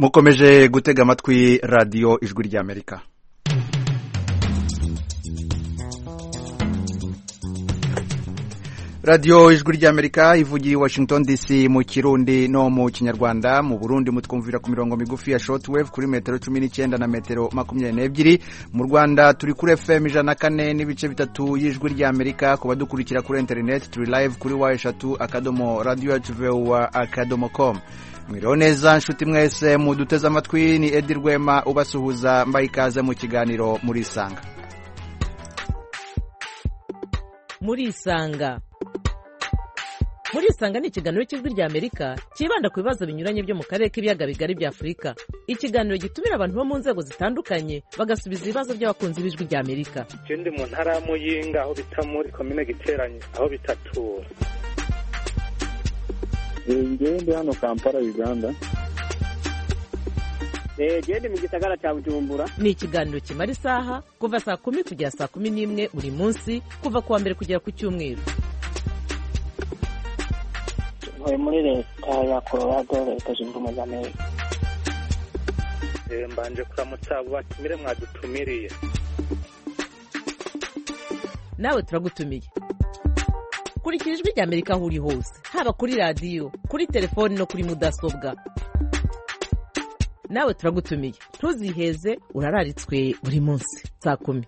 mukomeje gutega amatwi radiyo ijwi ry'Amerika. radiyo ijwi ry'Amerika ivugiye Washington DC mu Kirundi no mu Kinyarwanda. Mu Burundi mutwumvira ku mirongo migufi ya shortwave kuri metero 19 na metero 22. Mu Rwanda turi kuri FM 104 n'ibice bitatu y'ijwi ry'Amerika. Ku badukurikira kuri internet turi live kuri wa3.radio.com. Mwiriwe neza nshuti mwese muduteze amatwi, ni Edi Rwema ubasuhuza, mbaye ikaze mu kiganiro Murisanga. Murisanga ni ikiganiro cy'ijwi ry'Amerika kibanda ku bibazo binyuranye byo mu karere k'ibiyaga bigari bya Afurika. Ikiganiro gitumira abantu bo mu nzego zitandukanye bagasubiza ibibazo by'abakunzi b'ijwi ry'Amerika. Ikindi mu ntara ya Muyinga aho bita muri komine Giteranye aho bitatura. Ngende hano Kampala Uganda. Gende mu gisagara cya Bujumbura. Ni ikiganiro kimara isaha kuva saa 10 kugera saa 11 buri munsi kuva kuwa mbere kugera ku cyumweru. Muri leta ya Colorado, leta zunze ubumwe za Amerika. Mbanje kuramutsa abo batumire mwadutumiriye. Nawe turagutumiye. Kurikira ijwi ry'Amerika aho uri hose, haba kuri radiyo, kuri telefoni no kuri mudasobwa. Nawe turagutumiye, ntuziheze, urararitswe buri munsi saa 10.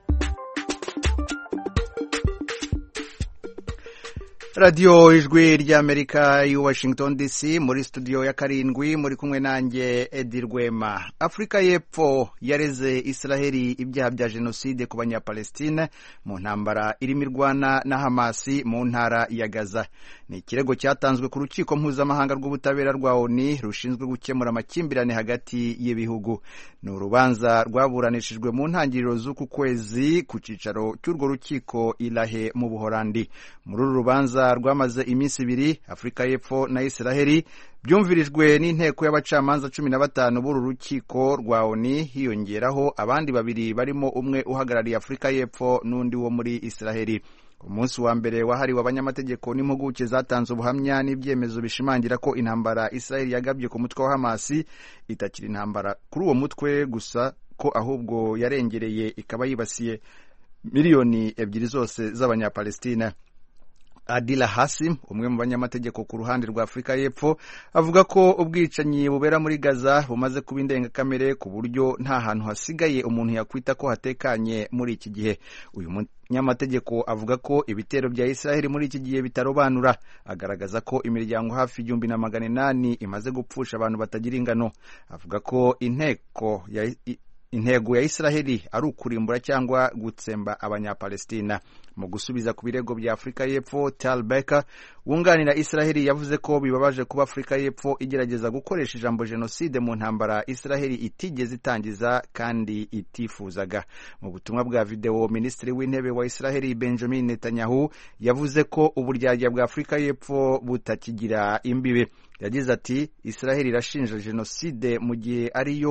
radiyo ijwi ry'Amerika i Washington DC, muri studio ya karindwi muri kumwe nanjye Edi Rwema. Afrika y'Epfo yareze Israeli ibyaha bya jenoside ku banyapalestine mu ntambara irimo irwana na Hamasi mu ntara ya Gaza. Ni ikirego cyatanzwe ku rukiko mpuzamahanga rw'ubutabera rwa ONU rushinzwe gukemura amakimbirane hagati y'ibihugu. Ni urubanza rwaburanishijwe mu ntangiriro z'uku kwezi ku cicaro cy'urwo rukiko i La Haye mu Buholandi. Muri uru rubanza rwamaze iminsi ibiri, Afrika y'Epfo na Israeli byumvirijwe n'inteko y'abacamanza 15 b'uru rukiko rwa ONU, hiyongeraho abandi babiri barimo umwe uhagarariye Afrika y'Epfo n'undi wo muri Israeli. Umunsi wa mbere wahariwe abanyamategeko n'impuguke zatanze ubuhamya n'ibyemezo bishimangira ko intambara Israeli yagabye ku mutwe wa Hamasi itakiri intambara kuri uwo mutwe gusa, ko ahubwo yarengereye ikaba yibasiye miliyoni 2 zose z'abanyapalestina. Adila Hasim, umwe mu banyamategeko ku ruhande rwa Afrika y'Epfo, avuga ko ubwicanyi bubera muri Gaza bumaze kuba indengakamere ku buryo nta hantu hasigaye umuntu yakwita ko hatekanye muri iki gihe. Uyu munyamategeko avuga ko ibitero bya Israeli muri iki gihe bitarobanura. Agaragaza ko imiryango hafi 1800 imaze gupfusha abantu batagira ingano. Avuga ko intego ya Israeli ari ukurimbura cyangwa gutsemba abanyapalestina. Mu gusubiza ku birego bya Afrika y'Epfo, Tal Becker wunganira Israeli yavuze ko bibabaje kuba Afrika y'Epfo igerageza gukoresha ijambo jenoside mu ntambara Israeli itigeze itangiza kandi itifuzaga. Mu butumwa bwa video, Minisitiri w'Intebe wa Israeli Benjamin Netanyahu yavuze ko uburyarya bwa Afrika y'Epfo butakigira imbibe. Yagize ati, Israeli irashinjwa jenoside mu gihe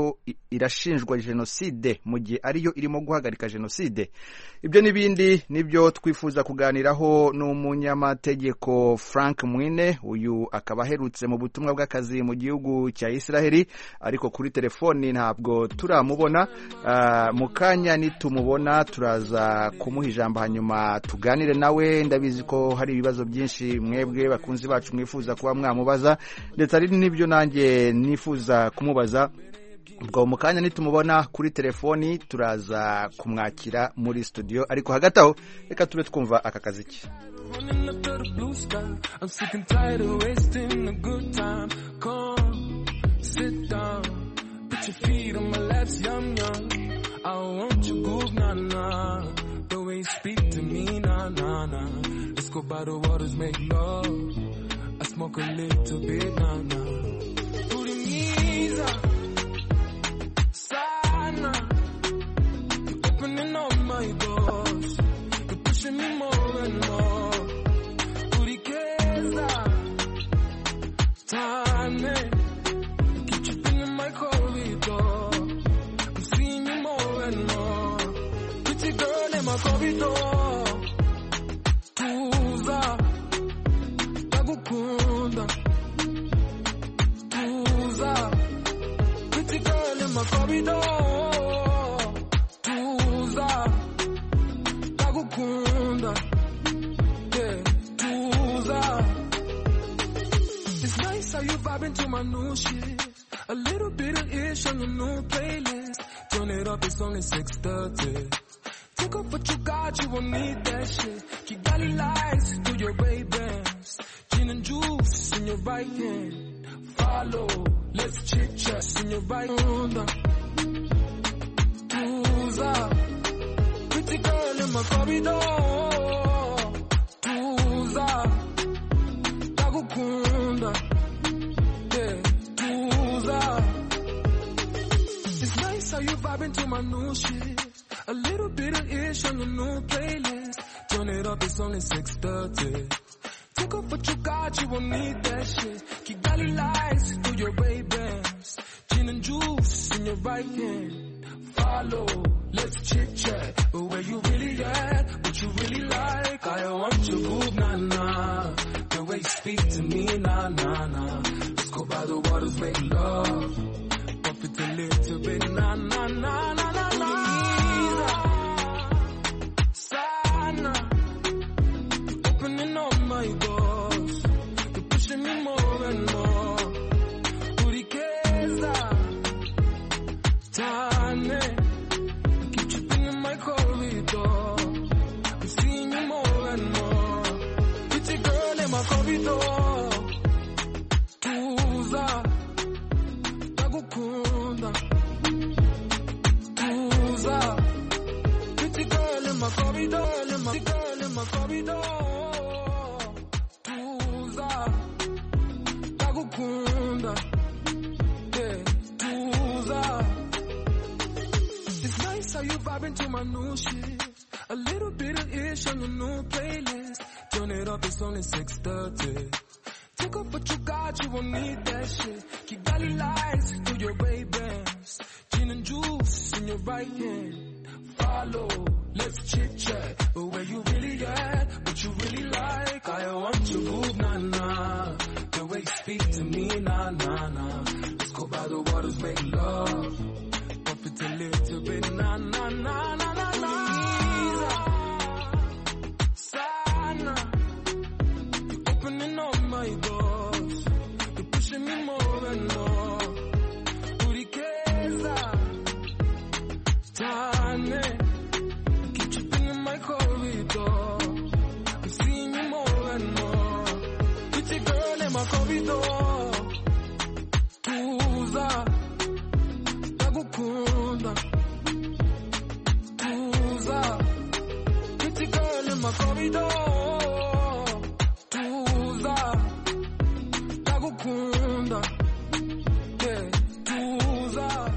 ariyo irimo guhagarika jenoside. Ibyo n'ibindi nibyo twifuza kuganiraho n'umunyamategeko Frank Mwine. Uyu akaba aherutse mu butumwa bw'akazi mu gihugu cya Israeli, ariko kuri telefoni ntabwo turamubona. Mu kanya nitumubona turaza kumuha ijambo hanyuma tuganire nawe. Ndabizi ko hari ibibazo byinshi mwebwe bakunzi bacu mwifuza kuba mwamubaza, ndetse ari n'ibyo nanjye nifuza kumubaza. Ubwo mu kanya nitumubona kuri telefoni turaza kumwakira muri studio, ariko hagati aho reka tube twumva aka kaziki. vibing to my new shit. A little bit of ish on your new playlist. Turn it up, it's only 6:30. Take off what you got, you won't need that shit. Kigali lights through your Ray-Bans. Gin and juice in your right hand. Follow, let's chit-chat in your right hand. Tuza, pretty girl in my corridor. Tuza, tagukunda. Yeah, Tuza. It's nice how you vibing to my new shit. A little bit of ish on your new playlist. Turn it up, it's only 6:30. Take off what you got, you won't need that shit. Kigali lights through your Ray-Bans. Gin and juice in your right hand. Follow, let's chit-chat. Where you really at, what you really like. I want your move, nah-nah. The way you speak to me, nah-nah-nah. Let's go by the waters, make love. Buff it a little bit, nah-nah-nah-nah-nah. My boss, you're pushing me more and more. Urikeza, Tane, I keep tripping in my corridor. I'm seeing you more and more. Pretty girl in my corridor. Tuza, tagukunda. Tuza, pretty girl in my corridor. Pretty girl in my corridor. It's nice how you vibing to my new shit. A little bit of ish on your new playlist. Turn it up, it's only 6:30. Take off what you got, you won't need that shit. Kigali lights through your Ray-Bans. Gin and juice in your right hand. Follow, let's chit-chat. Where you really at, what you really like. I want your move, nah-nah. The way you speak to me, nah-nah-nah. Let's go by the waters, make love. Buff it a little bit, nah-nah-nah-nah-nah-nah. Sana, you're opening up my doors. You're pushing me more and more. Urikeza, Tane. Corridor, I'm seeing you more and more. Pretty girl in my corridor. Tuza, tagukunda. Tuza, pretty girl in my corridor. Tuza, tagukunda. Yeah, Tuza.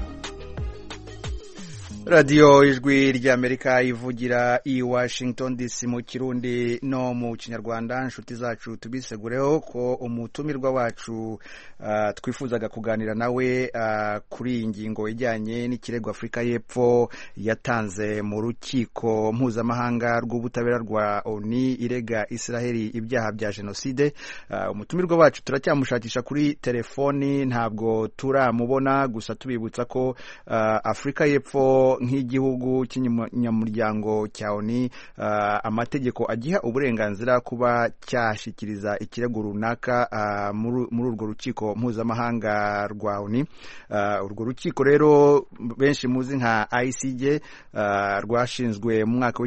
radiyo ijwi ry'Amerika ivugira i Washington DC mu Kirundi no mu Kinyarwanda. Inshuti zacu tubisegureho ko umutumirwa wacu twifuzaga kuganira nawe kuri ingingo ijyanye n'ikirego Afrika y'Epfo yatanze mu rukiko mpuzamahanga rw'ubutabera rwa ONU irega Israeli ibyaha bya jenoside. Umutumirwa wacu turacyamushakisha kuri telefoni, ntabwo turamubona, gusa tubibutsa ko Afrika y'Epfo nk'igihugu cy'inyamuryango cya ONU amategeko agiha uburenganzira kuba cyashikiriza ikirego runaka muri urwo rukiko mpuzamahanga rwa ONU. Urwo rukiko rero benshi muzi nka ICJ rwashinzwe mu mwaka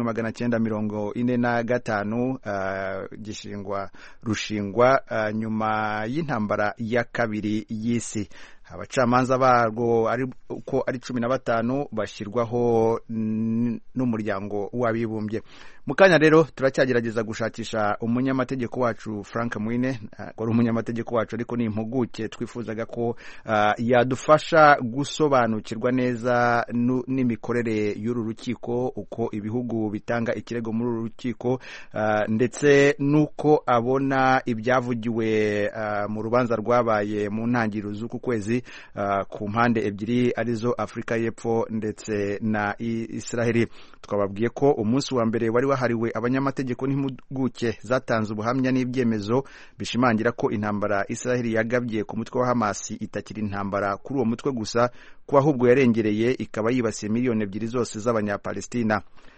w'1945 rushingwa nyuma y'intambara ya kabiri y'isi. Abacamanza barwo uko ari 15 bashyirwaho n'umuryango w'abibumbye. Mukanya rero turacyagerageza gushakisha umunyamategeko wacu Frank Mwine, wari umunyamategeko wacu ariko ni impuguke twifuzaga ko yadufasha gusobanukirwa neza n'imikorere y'uru rukiko, uko ibihugu bitanga ikirego muri uru rukiko, ndetse nuko abona ibyavugiwe mu rubanza rwabaye mu ntangiriro z'uku kwezi ku mpande ebyiri arizo Afrika y'Epfo ndetse na Israeli. Twababwiye ko umunsi wa mbere wari wahariwe abanyamategeko n'impuguke zatanze ubuhamya n'ibyemezo bishimangira ko intambara Israeli yagabye ku mutwe wa Hamas itakiri intambara kuri uwo mutwe gusa, ko ahubwo yarengereye ikaba yibasiye miliyoni 2 zose z'abanyapalestina.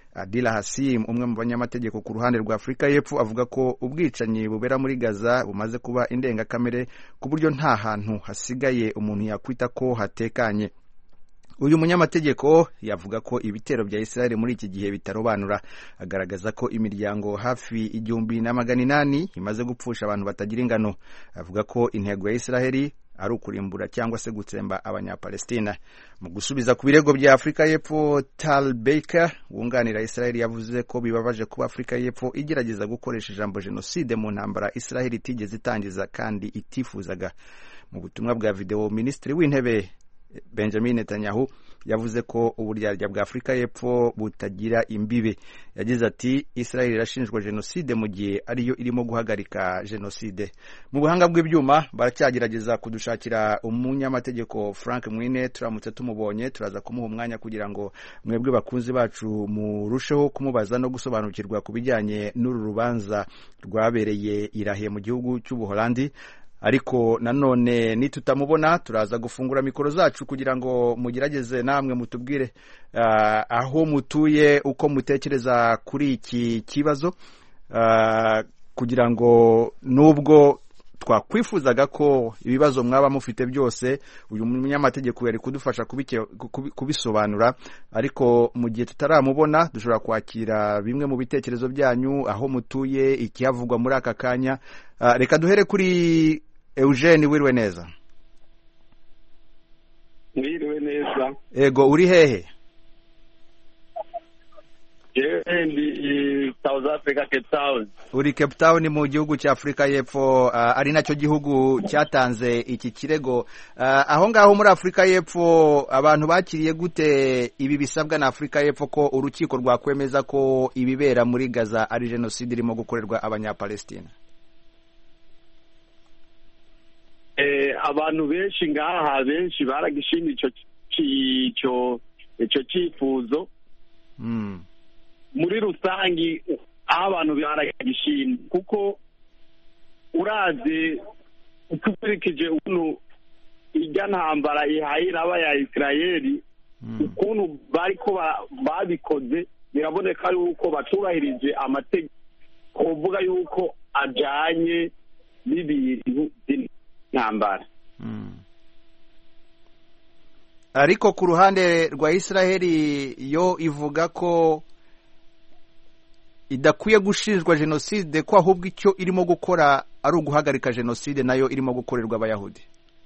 Adila Hassim umwe mu banyamategeko ku ruhande rwa Afurika y'Epfo avuga ko ubwicanyi bubera muri Gaza bumaze kuba indengakamere ku buryo nta hantu hasigaye umuntu yakwita ko hatekanye. Uyu munyamategeko yavuga ko ibitero bya Israel muri iki gihe bitarobanura, agaragaza ko imiryango hafi 1,800 imaze gupfusha abantu batagira ingano. Avuga ko intego ya Israel ari ukurimbura cyangwa se gutsemba abanyapalestina. Mu gusubiza ku birego bya Afurika y'Epfo, Tal Baker wunganira Israel yavuze ko bibabaje kuba Afurika y'Epfo igerageza gukoresha ijambo genocide mu ntambara Israel itigeze itangiza kandi itifuzaga. Mu butumwa bwa video, Minisitiri w'Intebe Benjamin Netanyahu yavuze ko uburyarya bwa Afurika y'Epfo butagira imbibe. Yagize ati Israel irashinjwa genocide mu gihe ariyo irimo guhagarika genocide. Mu buhanga bw'ibyuma baracyagerageza kudushakira umunyamategeko Frank Mwine, turamutse tumubonye turaza kumuha umwanya kugira ngo mwebwe bakunzi bacu murusheho kumubaza no gusobanukirwa ku bijyanye n'uru rubanza rwabereye Irahe mu gihugu cy'Ubuholandi. Ariko nanone nitutamubona turaza gufungura mikoro zacu kugira ngo mugerageze namwe mutubwire aho mutuye, uko mutekereza kuri iki kibazo, kugira ngo nubwo twakwifuzaga ko ibibazo mwaba mufite byose uyu munyamategeko yari kudufasha kubisobanura, ariko mu gihe tutaramubona dushobora kwakira bimwe mu bitekerezo byanyu, aho mutuye, ikihavugwa muri aka kanya. Reka duhere kuri Eugene. Wiriwe neza? Wiriwe neza. Ego, uri hehe? Ndi South Africa, Cape Town. Uri Cape Town mu gihugu cya Afurika y'Epfo, ari nacyo gihugu cyatanze iki kirego. Aho ngaho muri Afurika y'Epfo abantu bakiriye gute ibi bisabwa na Afurika y'Epfo ko urukiko rwakwemeza ko ibibera muri Gaza ari genocide irimo gukorerwa abanyapalestina? Abantu benshi ngaha benshi baragishimye icyo cyifuzo. Muri rusangi aho abantu baragishimye, kuko uraze ukurikije ukuntu irya ntambara ihayiraba ya Israeli, ukuntu bariko babikoze biraboneka yuko batubahirije amategeko, kuvuga yuko ajanye n'ibintu by'intambara. Ariko ku ruhande rwa Israeli yo ivuga ko idakwiye gushinjwa genocide, ko ahubwo icyo irimo gukora ari uguhagarika genocide nayo irimo gukorerwa abayahudi.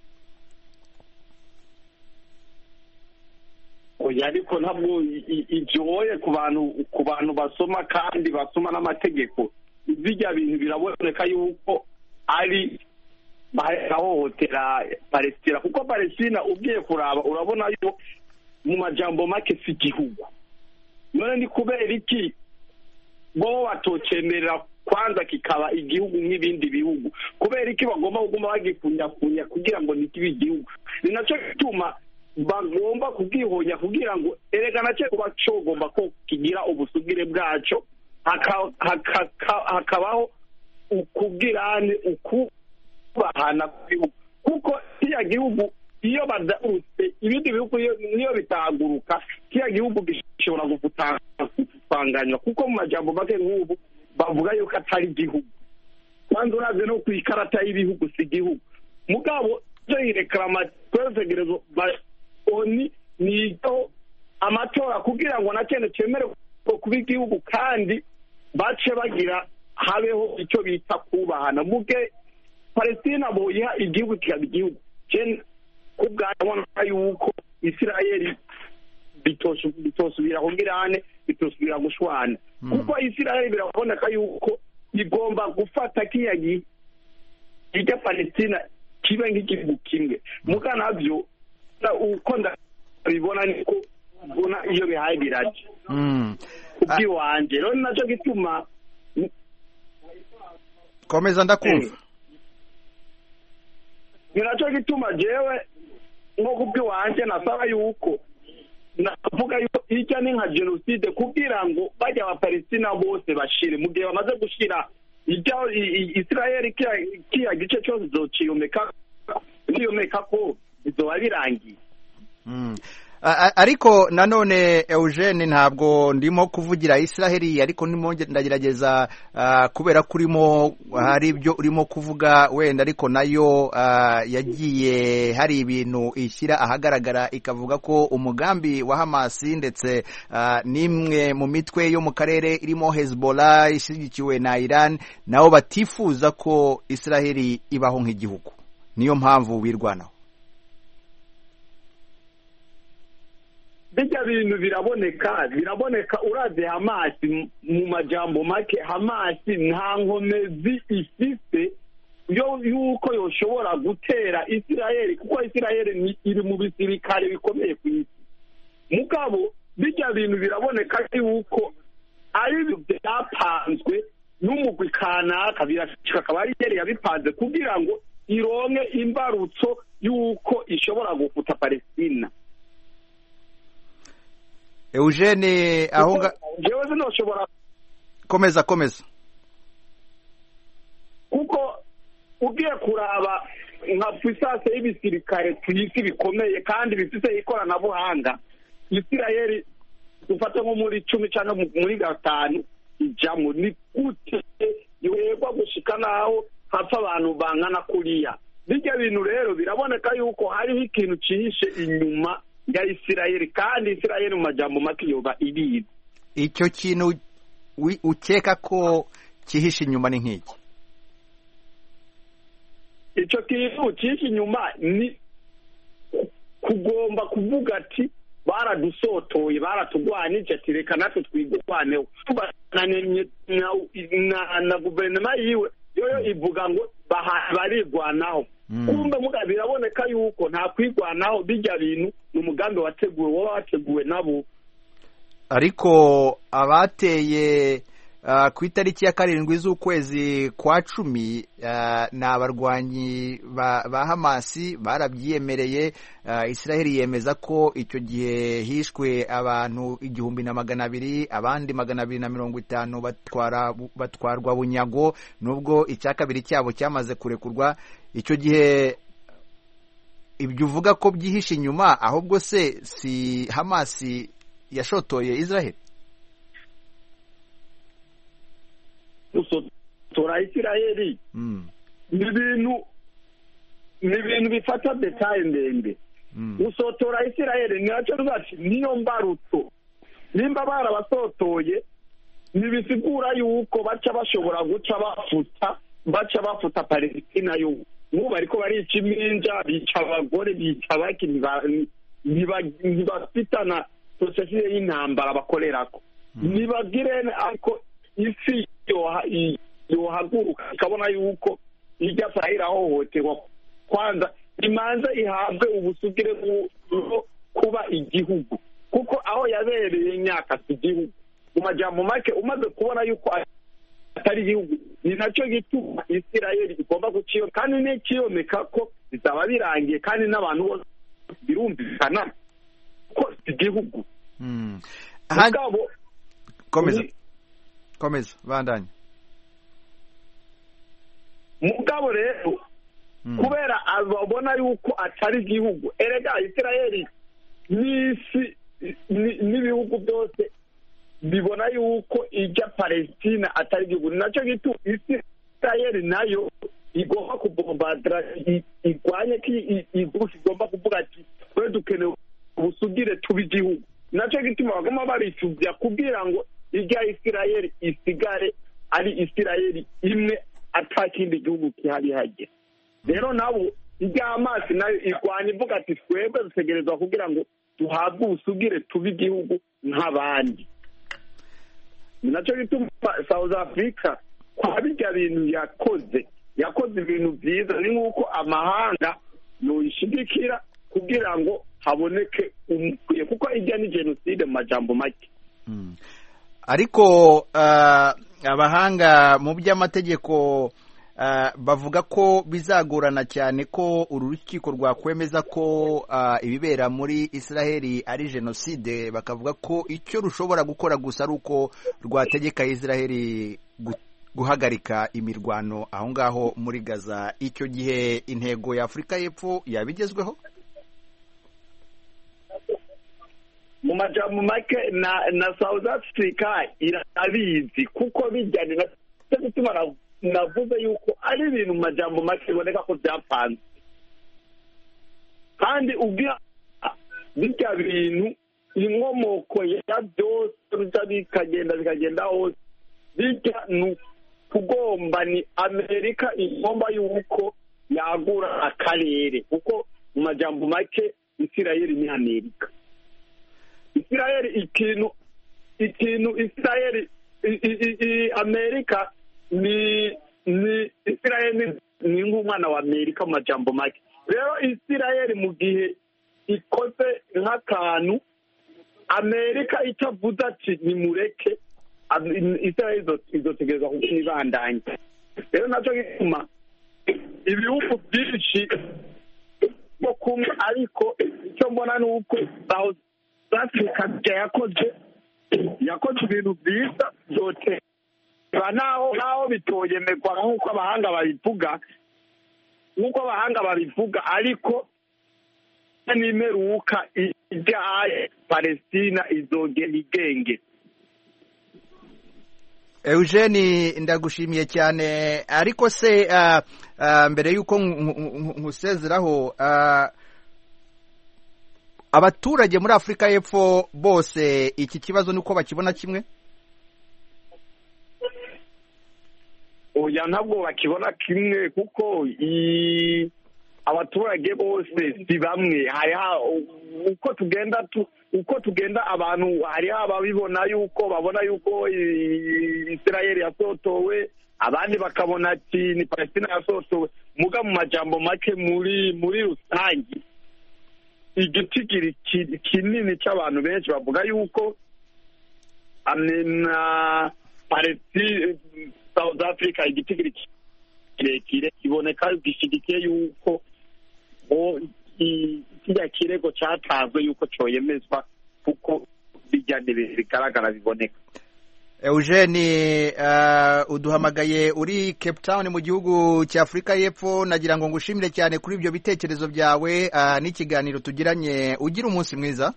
Oya, ariko ntabwo ijoye ku bantu basoma kandi basoma n'amategeko. Bijya bintu biraboneka yuko ari bahohotera Palestina, kuko Palestina ugiye kuraba urabona yo mu majambo make si igihugu. None ni kubera iki bo batocemerera kwanza kikaba igihugu nk'ibindi bihugu? Kubera iki bagomba kuguma bagikunya kugira ngo nikibe igihugu? Ni nacyo gituma bagomba kugihonya kugira ngo erega nacyo kuba cogomba ko kigira ubusugire bwaco, hakabaho ukubwirane, ukubahana kw'ibihugu. Kuko kiriya gihugu iyo badarutse ibindi bihugu niyo bitahaguruka, kiriya gihugu gishobora gufanganywa, kuko mu majambo make nk'ubu bavuga yuko atari igihugu. Kwanza uraze no ku ikarata y'ibihugu si igihugu. Mugabo cyo ireklama twegerezo oni niyo amatora kugira ngo nakene cemere kuba igihugu, kandi bace bagira habeho icyo bita kubahana. Muge Palestina boyiha igihugu kikaba igihugu. Kubwabona yuko Israeli bitosubira kugirane, bitosubira gushwana, kuko Israeli biraboneka yuko igomba gufata kiyagi ijya Palestina kibe nk'igihugu kimwe. Muga navyo uko ndabibona niko mbona iyo bihaye biraje kubwiwanje. Rero nacyo gituma komeza ndakumva. Ni nacyo gituma jewe nko kubwiwanje nasaba yuko navuga yuko ijya ni nka genocide, kugira ngo bajya Abapalestina bose bashire. Mu gihe bamaze gushira Israeli kiya gice cyose zociyomeka ko bizoba birangiye. ariko nanone Eugene ntabwo ndimo kuvugira Israel ariko ndimo ndagerageza kubera ko hari ibyo urimo kuvuga wenda ariko nayo yagiye hari ibintu ishyira ahagaragara ikavuga ko umugambi wa Hamas ndetse n'imwe mu mitwe yo mu karere irimo Hezbollah ishyigikiwe na Iran nabo batifuza ko Israel ibaho nk'igihugu niyo mpamvu wirwanaho. bijya bintu biraboneka uraze Hamas mu majambo make Hamas nta nkomezi ifite yuko yoshobora gutera Israel kuko Israel iri mu bisirikare bikomeye ku isi mugabo bijya bintu biraboneka yuko ari byapanzwe n'umugwi kanaka akaba ari yari yabipanze kugira ngo ironke imbarutso yuko ishobora gufuta Palestina. Eugene ahonga jewe zinoshobora komeza kuko ugiye kuraba nka puissance y'ibisirikare ku isi bikomeye kandi bifite ikoranabuhanga Israel dufata nko muri 10 cyangwa muri 5 ijambo ni gute yego gushika naho hapfa abantu bangana kuriya bijya bintu rero biraboneka yuko hariho ikintu cihishe inyuma ya Israel kandi Israel mu majambo make yoba iriye. Icyo kintu ukeka ko kihishe inyuma ni nk'iki? Icyo kintu kihishe inyuma ni kugomba kuvuga ati baradusotoye baratugwanije ati reka natwe twigwaneho na guverinoma yiwe yoyo ivuga ngo barigwanaho kumbe muga biraboneka yuko nta kwigwanaho bijya bintu n'umugambi wateguwe nabo. Ariko abateye ku itariki ya 7 z'ukwezi kwa 10 na abarwanyi ba Hamas barabyiyemereye. Israel yemeza ko icyo gihe hishwe abantu 1,200 abandi 250 batwarwa bunyago nubwo icya kabiri cyabo cyamaze kurekurwa. Icyo gihe ibyo uvuga ko byihishe inyuma ahubwo se si Hamas yashotoye Israel? Gusotora Israel ni ibintu bifata detail ndende. Gusotora Israel ni aco rwati niyo mbarutso nimba barabasotoye nibisigura yuko baca bashobora guca bafuta Palestina yo n'ubu ariko barica iminja bica abagore bica abaki ntibafitana sosiyete y'intambara bakorerako nibagire ariko isi yohaguruka ikabona yuko ijya Israel ahohoterwa kwanza imanza ihabwe ubusugire kuba igihugu kuko aho yabereye imyaka igihugu mu majambo make umaze kubona yuko atari igihugu ni nacyo gituma Israel igomba guciyo kandi n'ikiyomeka ko bizaba birangiye kandi n'abantu bose birumvikana ko igihugu. Komeza bandanye. Mugabo rero kubera ababona yuko atari igihugu erega Israel n'isi n'ibihugu byose bibona yuko ijya Palestina atari igihugu nacyo gitu Israel nayo igomba kubombardira igwanye ki igomba kuvuga ati twe dukeneye ubusugire tubi igihugu nacyo gituma bagoma baricubya kugira ngo ijya Israel isigare ari Israel imwe atakindi gihugu kihari hajye. Rero nabo ijya Hamas nayo igwanye ivuga ati twebwe dutegerezwa kugira ngo duhabwe ubusugire tubi igihugu nk'abandi. Nacyo gituma South Africa kwa bijya bintu yakoze ibintu byiza ni nk'uko amahanga yoyishigikira kugira ngo haboneke umukwiye kuko ijya ni genocide mu majambo make. Ariko abahanga mu by'amategeko bavuga ko bizagorana cyane ko uru rukiko rwakwemeza ko ibibera muri Israel ari genocide. Bakavuga ko icyo rushobora gukora gusa ari uko rwategeka Israel guhagarika imirwano aho ngaho muri Gaza. Icyo gihe intego ya Afurika y'Epfo yabigezweho? mu majambo make na South Africa irabizi kuko bijyanye na gutuma navuze yuko ari ibintu mu majambo make biboneka ko byapanze kandi ubwira bijya bintu inkomoko ya byose bikagenda hose bijya kugomba ni Amerika igomba yuko yagura akarere kuko mu majambo make Isirayeli ni Amerika. Isirayeli ikintu Isirayeli Amerika ni Isirayeli ni nk'umwana wa Amerika mu majambo make. Rero Isirayeli mu gihe ikoze nk'akantu Amerika itavuze ati nimureke Isirayeli izotegereza kubibandanya. Rero nacyo gituma ibihugu byinshi bwo kumwe ariko icyo mbona ni uko South Africa yakoze ibintu byiza byose naho bitoyemerwa nk'uko abahanga babivuga ariko n'imeruka ijyaye Palestina izogera igenge. Eugene ndagushimiye cyane ariko se mbere y'uko nkusezeraho abaturage muri Afurika y'Epfo bose iki kibazo nuko bakibona kimwe? Oya ntabwo bakibona kimwe kuko abaturage bose si bamwe. Uko tugenda abantu hariho ababibona yuko babona yuko Isirayeli yasotowe, abandi bakabona ati ni Palestina yasotowe. Muga mu majambo make muri rusange igitigiri kinini cy'abantu benshi bavuga yuko na Palestina South Africa igitigiri kirekire kiboneka gishyigikiye yuko kijya kirego cyatanzwe yuko cyoyemezwa kuko bijyanye bigaragara biboneka. Eugene uduhamagaye uri Cape Town mu gihugu cya Afurika y'Epfo, nagira ngo ngushimire cyane kuri ibyo bitekerezo byawe n'ikiganiro tugiranye. Ugira umunsi mwiza.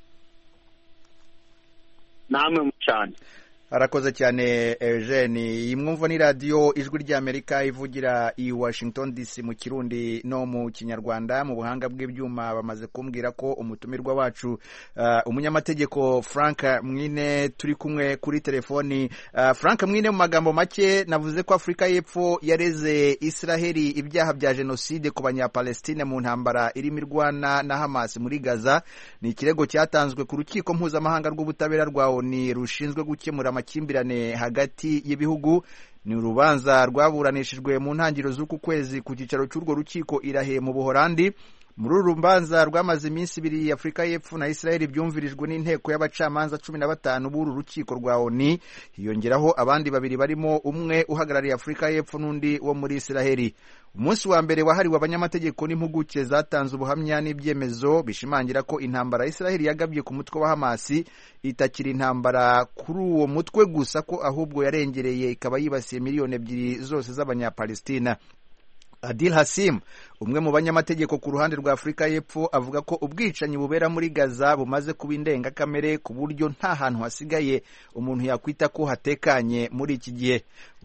Namwe cyane. Arakoze cyane Eugene. Iyi mwumva ni radio Ijwi ry'Amerika ivugira i Washington DC mu Kirundi no mu Kinyarwanda. Mu buhanga bw'ibyuma bamaze kumbwira ko umutumirwa wacu umunyamategeko Frank Mwine turi kumwe kuri telefoni. Frank Mwine, mu magambo make navuze ko Afurika y'Epfo yareze Israeli ibyaha bya genocide ku banyapalestine mu ntambara irimo irwana na Hamas muri Gaza. Ni ikirego cyatanzwe ku rukiko mpuzamahanga rw'ubutabera rwa ONU rushinzwe gukemura amakimbirane hagati y'ibihugu. Ni urubanza rwaburanishijwe mu ntangiriro z'uku kwezi ku cyicaro cy'urwo rukiko Irahe mu Buholandi. Muri uru rubanza rwamaze iminsi ibiri, Afurika y'Epfo na Israeli byumvirijwe n'inteko y'abacamanza 15 b'uru rukiko rwa ONU, hiyongeraho abandi babiri barimo umwe uhagarariye Afurika y'Epfo n'undi wo muri Israeli. Umunsi wa mbere wahariwe abanyamategeko n'impuguke zatanze ubuhamya n'ibyemezo bishimangira ko intambara Israeli yagabye ku mutwe wa Hamas itakiri intambara kuri uwo mutwe gusa, ko ahubwo yarengereye ikaba yibasiye miliyoni 2 zose z'abanyapalestina. Adil Hassim, umwe mu banyamategeko ku ruhande rwa Afurika y'Epfo, avuga ko ubwicanyi bubera muri Gaza bumaze kuba indengakamere ku buryo nta hantu hasigaye umuntu yakwita ko hatekanye muri iki gihe.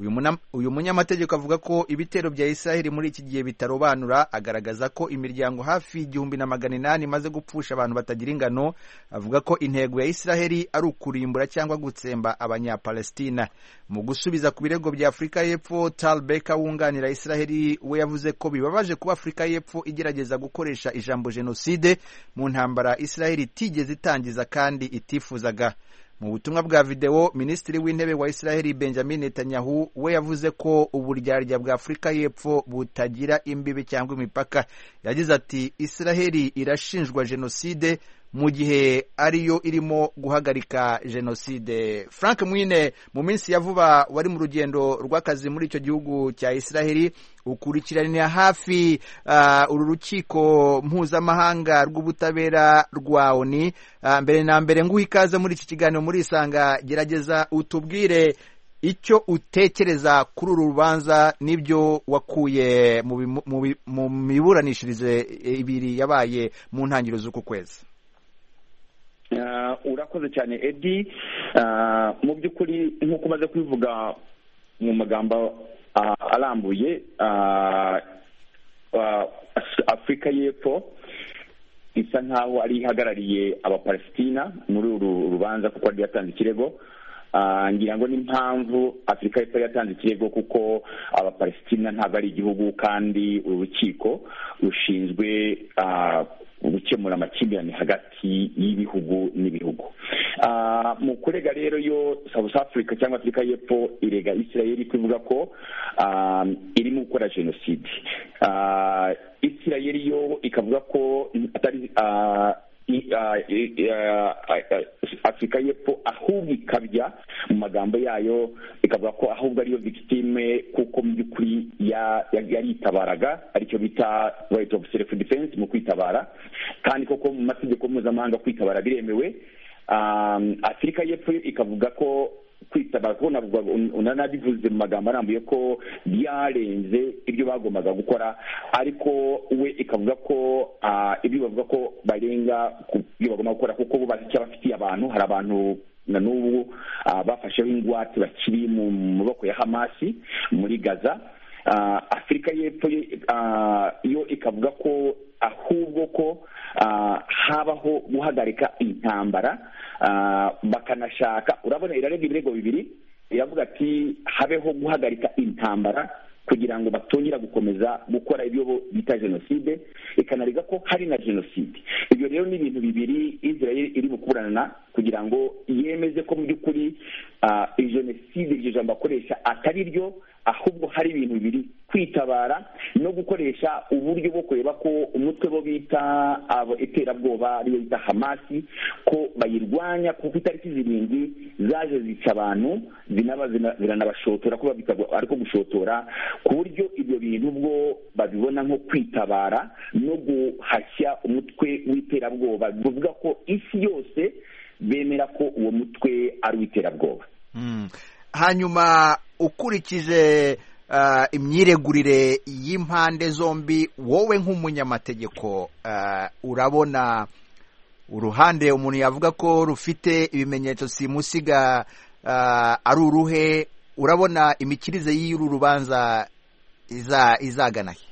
Uyu munyamategeko avuga ko ibitero bya Israeli muri iki gihe bitarobanura. Agaragaza ko imiryango hafi 1,800 imaze gupfusha abantu batagira ingano. Avuga ko intego ya Israeli ari ukurimbura cyangwa gutsemba abanyapalestina. Mu gusubiza ku birego bya Afurika y'Epfo, Tal Becker wunganira Israeli we yavuze ko bibabaje kuba Afurika y'Epfo igerageza gukoresha ijambo genocide mu ntambara Israeli itigeze itangiza kandi itifuzaga. Mu butumwa bwa video, Minisitiri w'Intebe wa Israeli Benjamin Netanyahu we yavuze ko uburyarya bwa Afurika y'Epfo butagira imbibi cyangwa imipaka. Yagize ati Israeli irashinjwa genocide mu gihe ariyo irimo guhagarika genocide. Frank Mwine, mu minsi ya vuba wari mu rugendo rw'akazi muri icyo gihugu cya Israeli, ukurikiranira hafi uru rukiko mpuzamahanga rw'ubutabera rwa ONU. Mbere na mbere nguha ikaze muri iki kiganiro muri Isanga. Gerageza utubwire icyo utekereza kuri uru rubanza n'ibyo wakuye mu miburanishirize ibiri yabaye mu ntangiriro z'uku kwezi. urakoze cyane Edi. Mu by'ukuri nk'uko umaze kubivuga mu magambo arambuye, Afurika y'Epfo isa nkaho ari ihagarariye Abapalestina muri uru rubanza kuko yari yatanze ikirego. Ngira ngo n'impamvu Afurika y'Epfo yatanze ikirego kuko Abapalestina ntabwo ari igihugu kandi urukiko rushinzwe gukemura amakimbirane hagati y'ibihugu n'ibihugu. Mu kurega rero yo South Africa cyangwa Afurika y'Epfo irega Israel kuvuga ko irimo gukora jenoside. Israel yo ikavuga ko atari Afurika y'Epfo ahubwo ikabya mu magambo yayo ikavuga ko ahubwo ariyo victime kuko mu by'ukuri yaritabaraga, aricyo bita right of self defense mu kwitabara, kandi koko mu mategeko mpuzamahanga kwitabara biremewe. Afurika y'Epfo ikavuga ko kwitabara ko unanabivuze mu magambo arambuye ko byarenze ibyo bagombaga gukora, ariko we ikavuga ko ibyo bavuga ko barenga ku byo bagomba gukora kuko bo bafitiye abantu, hari abantu na n'ubu bafasheho ingwate bakiri mu maboko ya Hamasi muri Gaza. Afurika y'Epfo yo ikavuga ko ahubwo ko habaho guhagarika intambara, bakanashaka, urabona irarega ibirego bibiri, iravuga ati habeho guhagarika intambara kugira ngo batongera gukomeza gukora ibyo bita jenoside, ikanarega ko hari na jenoside. Ibyo rero ni ibintu bibiri Israel iri bukurana kugira ngo yemeze ko mu by'ukuri jenoside iryo jambo akoresha atari ryo, ahubwo hari ibintu bibiri: kwitabara no gukoresha uburyo bwo kureba ko umutwe bo bita iterabwoba ariyo bita Hamasi ko bayirwanya, kuko itariki 7 zaje zica abantu ziranabashotora ko babita ariko gushotora, ku buryo ibyo bintu bwo babibona nko kwitabara no guhashya umutwe w'iterabwoba. Bivuga ko isi yose bemera ko uwo mutwe ari uw'iterabwoba. Hanyuma ukurikije imyiregurire y'impande zombi, wowe nk'umunyamategeko urabona uruhande umuntu yavuga ko rufite ibimenyetso simusiga ari uruhe? Urabona imikirize y'uru rubanza izagana he?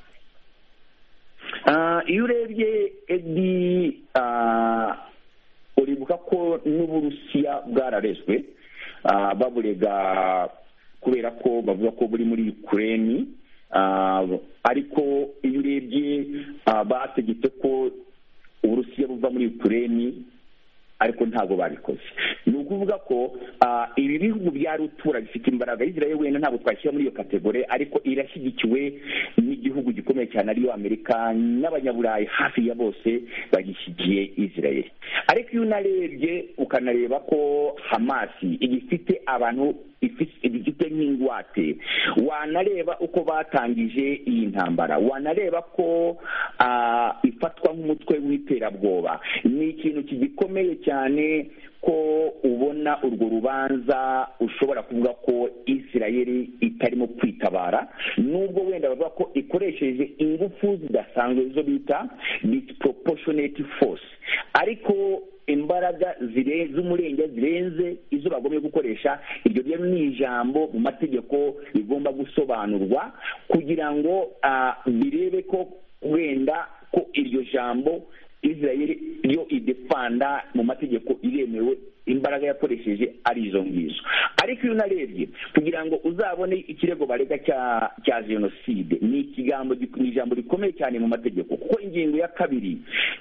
Iyo urebye Edi, uribuka ko n'Uburusiya bwararezwe baburega kubera ko bavuga ko buri muri Ukraine, ariko iyo urebye bategetse ko Uburusiya buva muri Ukraine, ariko ntabwo babikoze. Ni ukuvuga ko ibi bihugu bya rutura bifite imbaraga. Israel wenda ntabwo twashyira muri iyo kategori, ariko irashyigikiwe n'igihugu gikomeye cyane ariyo Amerika, n'abanyaburayi hafi ya bose bagishyigiye Israel. Ariko iyo unarebye ukanareba ko Hamasi igifite abantu ifite nk'ingwate, wanareba uko batangije iyi ntambara, wanareba ko ifatwa nk'umutwe w'iterabwoba, ni ikintu kigikomeye cyane ko ubona urwo rubanza ushobora kuvuga ko Israel itarimo kwitabara, nubwo wenda bavuga ko ikoresheje ingufu zidasanzwe zo bita disproportionate force, ariko imbaraga z'umurenge zirenze izo bagomba gukoresha. Iryo rero ni ijambo mu mategeko rigomba gusobanurwa kugira ngo birebe ko wenda ko iryo jambo Israel yo idefanda mu mategeko iremewe, imbaraga yakoresheje ari izo ngizo. Ariko iyo unarebye kugira ngo uzabone ikirego barega cya jenoside, ni ijambo rikomeye cyane mu mategeko, kuko ingingo ya 2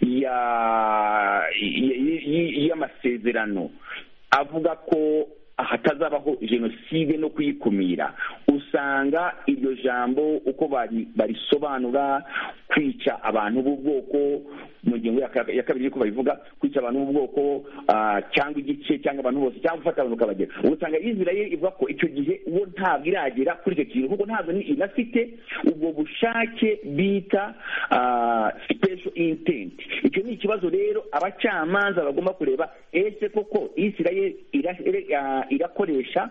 y'amasezerano avuga ko hatazabaho jenoside no kuyikumira. Usanga iryo jambo uko barisobanura, kwica abantu b'ubwoko, mu ngingo ya 2 ko babivuga, kwica abantu b'ubwoko cyangwa igice cyangwa abantu bose, cyangwa gufata abantu ukabagera. Usanga Israel ivuga ko icyo gihe uwo ntabwo iragera kuri icyo kintu, kuko ntabwo inafite ubwo bushake bita special intent. Icyo ni ikibazo rero abacamanza bagomba kureba, ese koko Israel irakoresha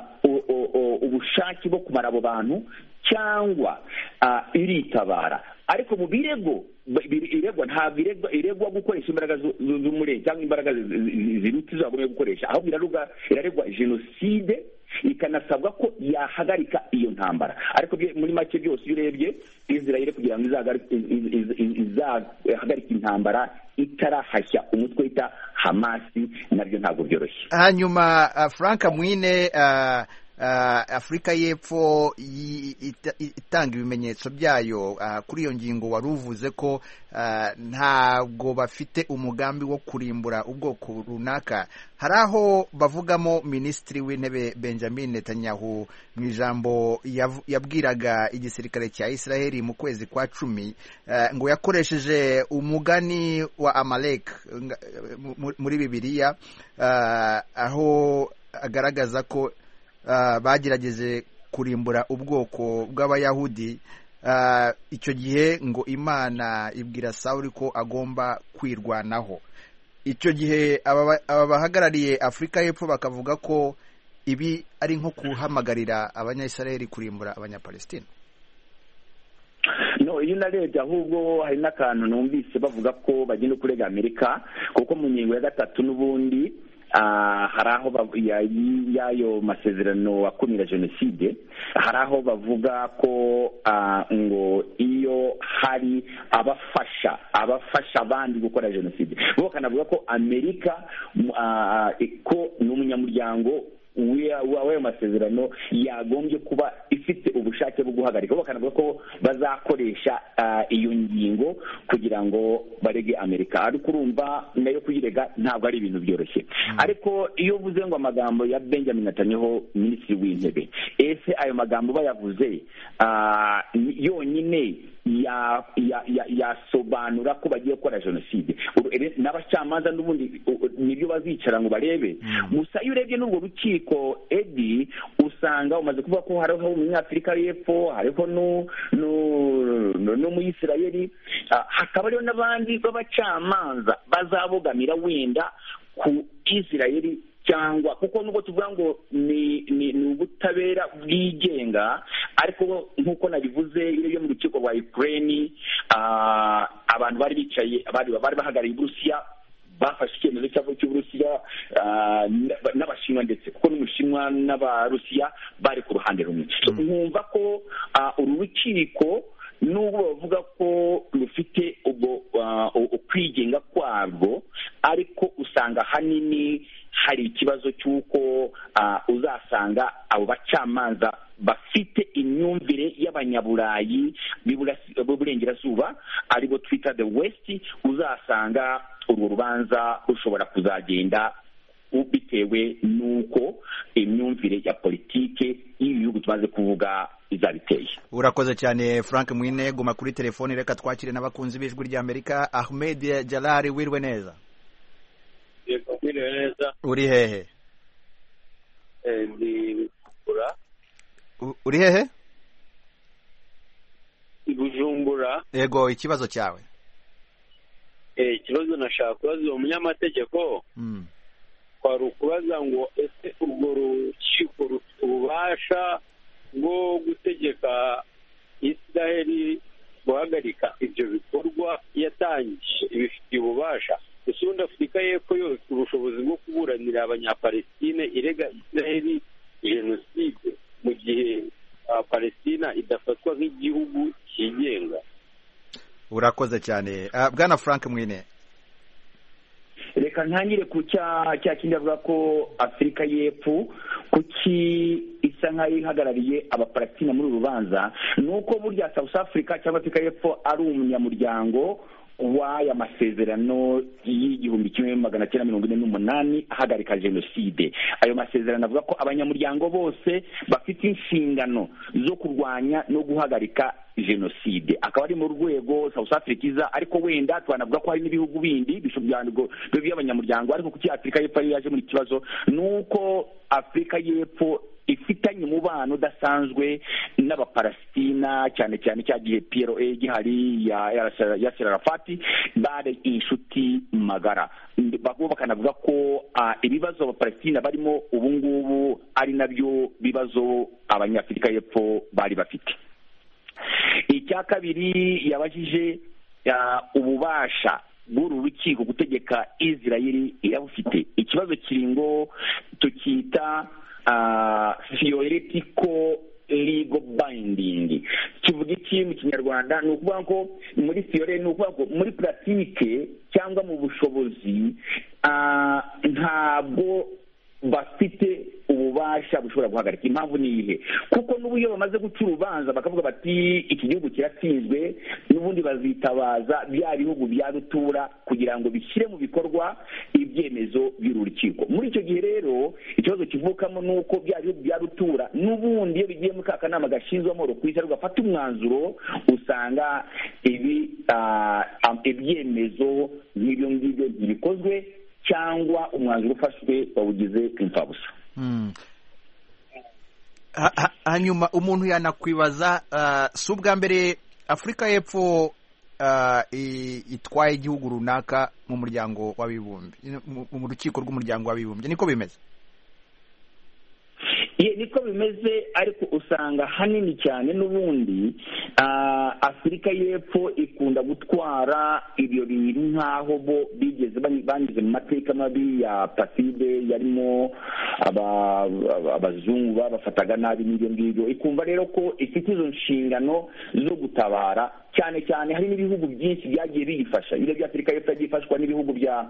ubushake bwo kumara abo bantu cyangwa iritabara. ariko mu biregwa ntabwo iregwa gukoresha imbaraga z'umurenge cyangwa imbaraga ziruta izo bagomba gukoresha, ahubwo iraregwa jenoside, ikanasabwa ko yahagarika iyo ntambara. Ariko muri make byose iyo urebye Israel kugira ngo izahagarika intambara itarahashya umutwe wita Hamasi, nabyo ntabwo byoroshye. Hanyuma Frank Mwine, Afurika y'Epfo itanga ibimenyetso byayo kuri iyo ngingo wari uvuze ko ntabwo bafite umugambi wo kurimbura ubwoko runaka. Hari aho bavugamo Minisitiri w'Intebe Benjamin Netanyahu mu ijambo yabwiraga igisirikare cya Israel mu kwezi kwa 10 ngo yakoresheje umugani wa Amalek muri Bibiliya, aho agaragaza ko bagerageje kurimbura ubwoko bw'Abayahudi. Icyo gihe ngo Imana ibwira Sawuli ko agomba kwirwanaho. Icyo gihe aba bahagarariye Afurika y'Epfo bakavuga ko ibi ari nko kuhamagarira Abanyayisiraheli kurimbura Abanyapalestina. No, iyo narebye ahubwo hari n'akantu numvise bavuga ko bagenda kurega Amerika, kuko mu ngingo ya 3 n'ubundi hari aho y'ayo masezerano akumira jenoside, hari aho bavuga ko ngo iyo hari abafasha abandi gukora jenoside, bo kanavuga ko Amerika ko n'umunyamuryango w'ayo masezerano yagombye kuba ifite ubushake bwo guhagarika, bakanavuga ko bazakoresha iyo ngingo kugira ngo barege Amerika. Ariko urumva nayo kuyirega ntabwo ari ibintu byoroshye. Ariko iyo uvuze ngo amagambo ya Benjamin Netanyahu, Minisitiri w'Intebe, ese ayo magambo bayavuze yonyine yasobanura ko bagiye gukora jenoside? N'abacamanza n'ubundi nibyo bazicara ngo barebe. Gusa iyo urebye n'urwo rukiko Edi, usanga umaze kuvuga ko hariho umunyafurika y'Epfo, hariho n'umuyisirayeli, hakaba hariho n'abandi b'abacamanza bazabogamira wenda ku Isirayeli, cyangwa kuko nubwo tuvuga ngo ni ubutabera bwigenga, ariko nk'uko nabivuze iyo mu rukiko rwa Ukraine abantu bari bicaye bari bahagarariye Uburusiya bafashe icyemezo cy'Uburusiya n'Abashinwa, ndetse kuko n'Umushinwa n'Abarusiya bari ku ruhande rumwe. Nkumva ko uru rukiko nubwo bavuga ko rufite ukwigenga kwarwo, ariko usanga hanini hari ikibazo cy'uko uzasanga abo bacamanza bafite imyumvire y'Abanyaburayi b'Uburengerazuba, aribo twita the West. Uzasanga urwo rubanza rushobora kuzagenda bitewe n'uko imyumvire ya politike y'ibihugu tumaze kuvuga izabiteye. Urakoze cyane Frank Mwine, guma kuri telefoni, reka twakire n'abakunzi b'Ijwi ry'Amerika. Ahmed Jalari, wirwe neza? Yego, wirwe neza. Uri hehe? Ndi Bujumbura. Uri hehe? Bujumbura. Yego, ikibazo cyawe? Ikibazo nashaka kubaza umunyamategeko. Kwari ukubaza ngo ese urwo rukiko rufite ububasha bwo gutegeka Israeli guhagarika ibyo bikorwa yatangije, ibifitiye ububasha? Ese ubundi Afurika y'Epfo yose ubushobozi bwo kuburanira Abanyapalestine irega Israeli jenoside mu gihe Palestina idafatwa nk'igihugu cyigenga? urakoze cyane. Bwana Frank Mwine, reka ntangire ku cya kindi avuga ko Afurika y'Epfo kuki isa nk'aho ihagarariye Abapalestina muri uru rubanza, ni uko burya South Africa cyangwa Afurika y'Epfo ari umunyamuryango w'aya masezerano y'1948 ahagarika jenoside. Ayo masezerano avuga ko abanyamuryango bose bafite inshingano zo kurwanya no guhagarika jenoside. Akaba ari mu rwego South Africa iza, ariko wenda twanavuga ko hari n'ibihugu bindi bishobyango by'abanyamuryango, ariko kuki Afurika y'Epfo yaje muri kibazo nuko Afurika y'Epfo ifitanye umubano udasanzwe n'Abapalestina, cyane cyane cya gihe PLO gihari ya Yasser Arafat, bari inshuti magara. Bakanavuga ko ibibazo Abapalestina barimo ubu ngubu ari nabyo bibazo Abanyafurika y'Epfo bari bafite. icya kabiri yabajije ububasha bw'uru rukiko gutegeka Israel irabufite. ikibazo kiri ngo tukita theoretical legal binding. kivuga iki mu kinyarwanda? ni ukuvuga ko muri theory, ni ukuvuga ko muri pratique cyangwa mu bushobozi ntabwo bafite ububasha bushobora guhagarika. impamvu ni ihe? kuko n'ubu iyo bamaze guca urubanza bakavuga bati iki gihugu kiratsinzwe, n'ubundi bazitabaza bya bihugu bya rutura kugira ngo bishyire mu bikorwa ibyemezo by'uru rukiko. muri icyo gihe rero ikibazo kivukamo ni uko bya bihugu bya rutura n'ubundi iyo bigiye muri ka kanama gashinzwe amahoro ku isi rugafata umwanzuro, usanga ibyemezo nk'ibyo ngibyo ntibikozwe cyangwa umwanzuro ufashwe bawugize imfabusa. hanyuma umuntu yanakwibaza, si ubwa mbere Afurika y'Epfo itwaye igihugu runaka mu muryango w'abibumbye, mu rukiko rw'umuryango w'abibumbye, niko bimeze? niko bimeze, ariko usanga hanini cyane n'ubundi Afurika y'Epfo ikunda gutwara ibyo bintu nk'aho bo bigeze banyuze mu mateka mabi ya paside, yarimo abazungu babafataga nabi n'ibyo ngibyo. ikumva rero ko ifite izo nshingano zo gutabara, cyane cyane hari n'ibihugu byinshi byagiye biyifasha. ibyo bya Afurika y'Epfo yagiye ifashwa n'ibihugu bya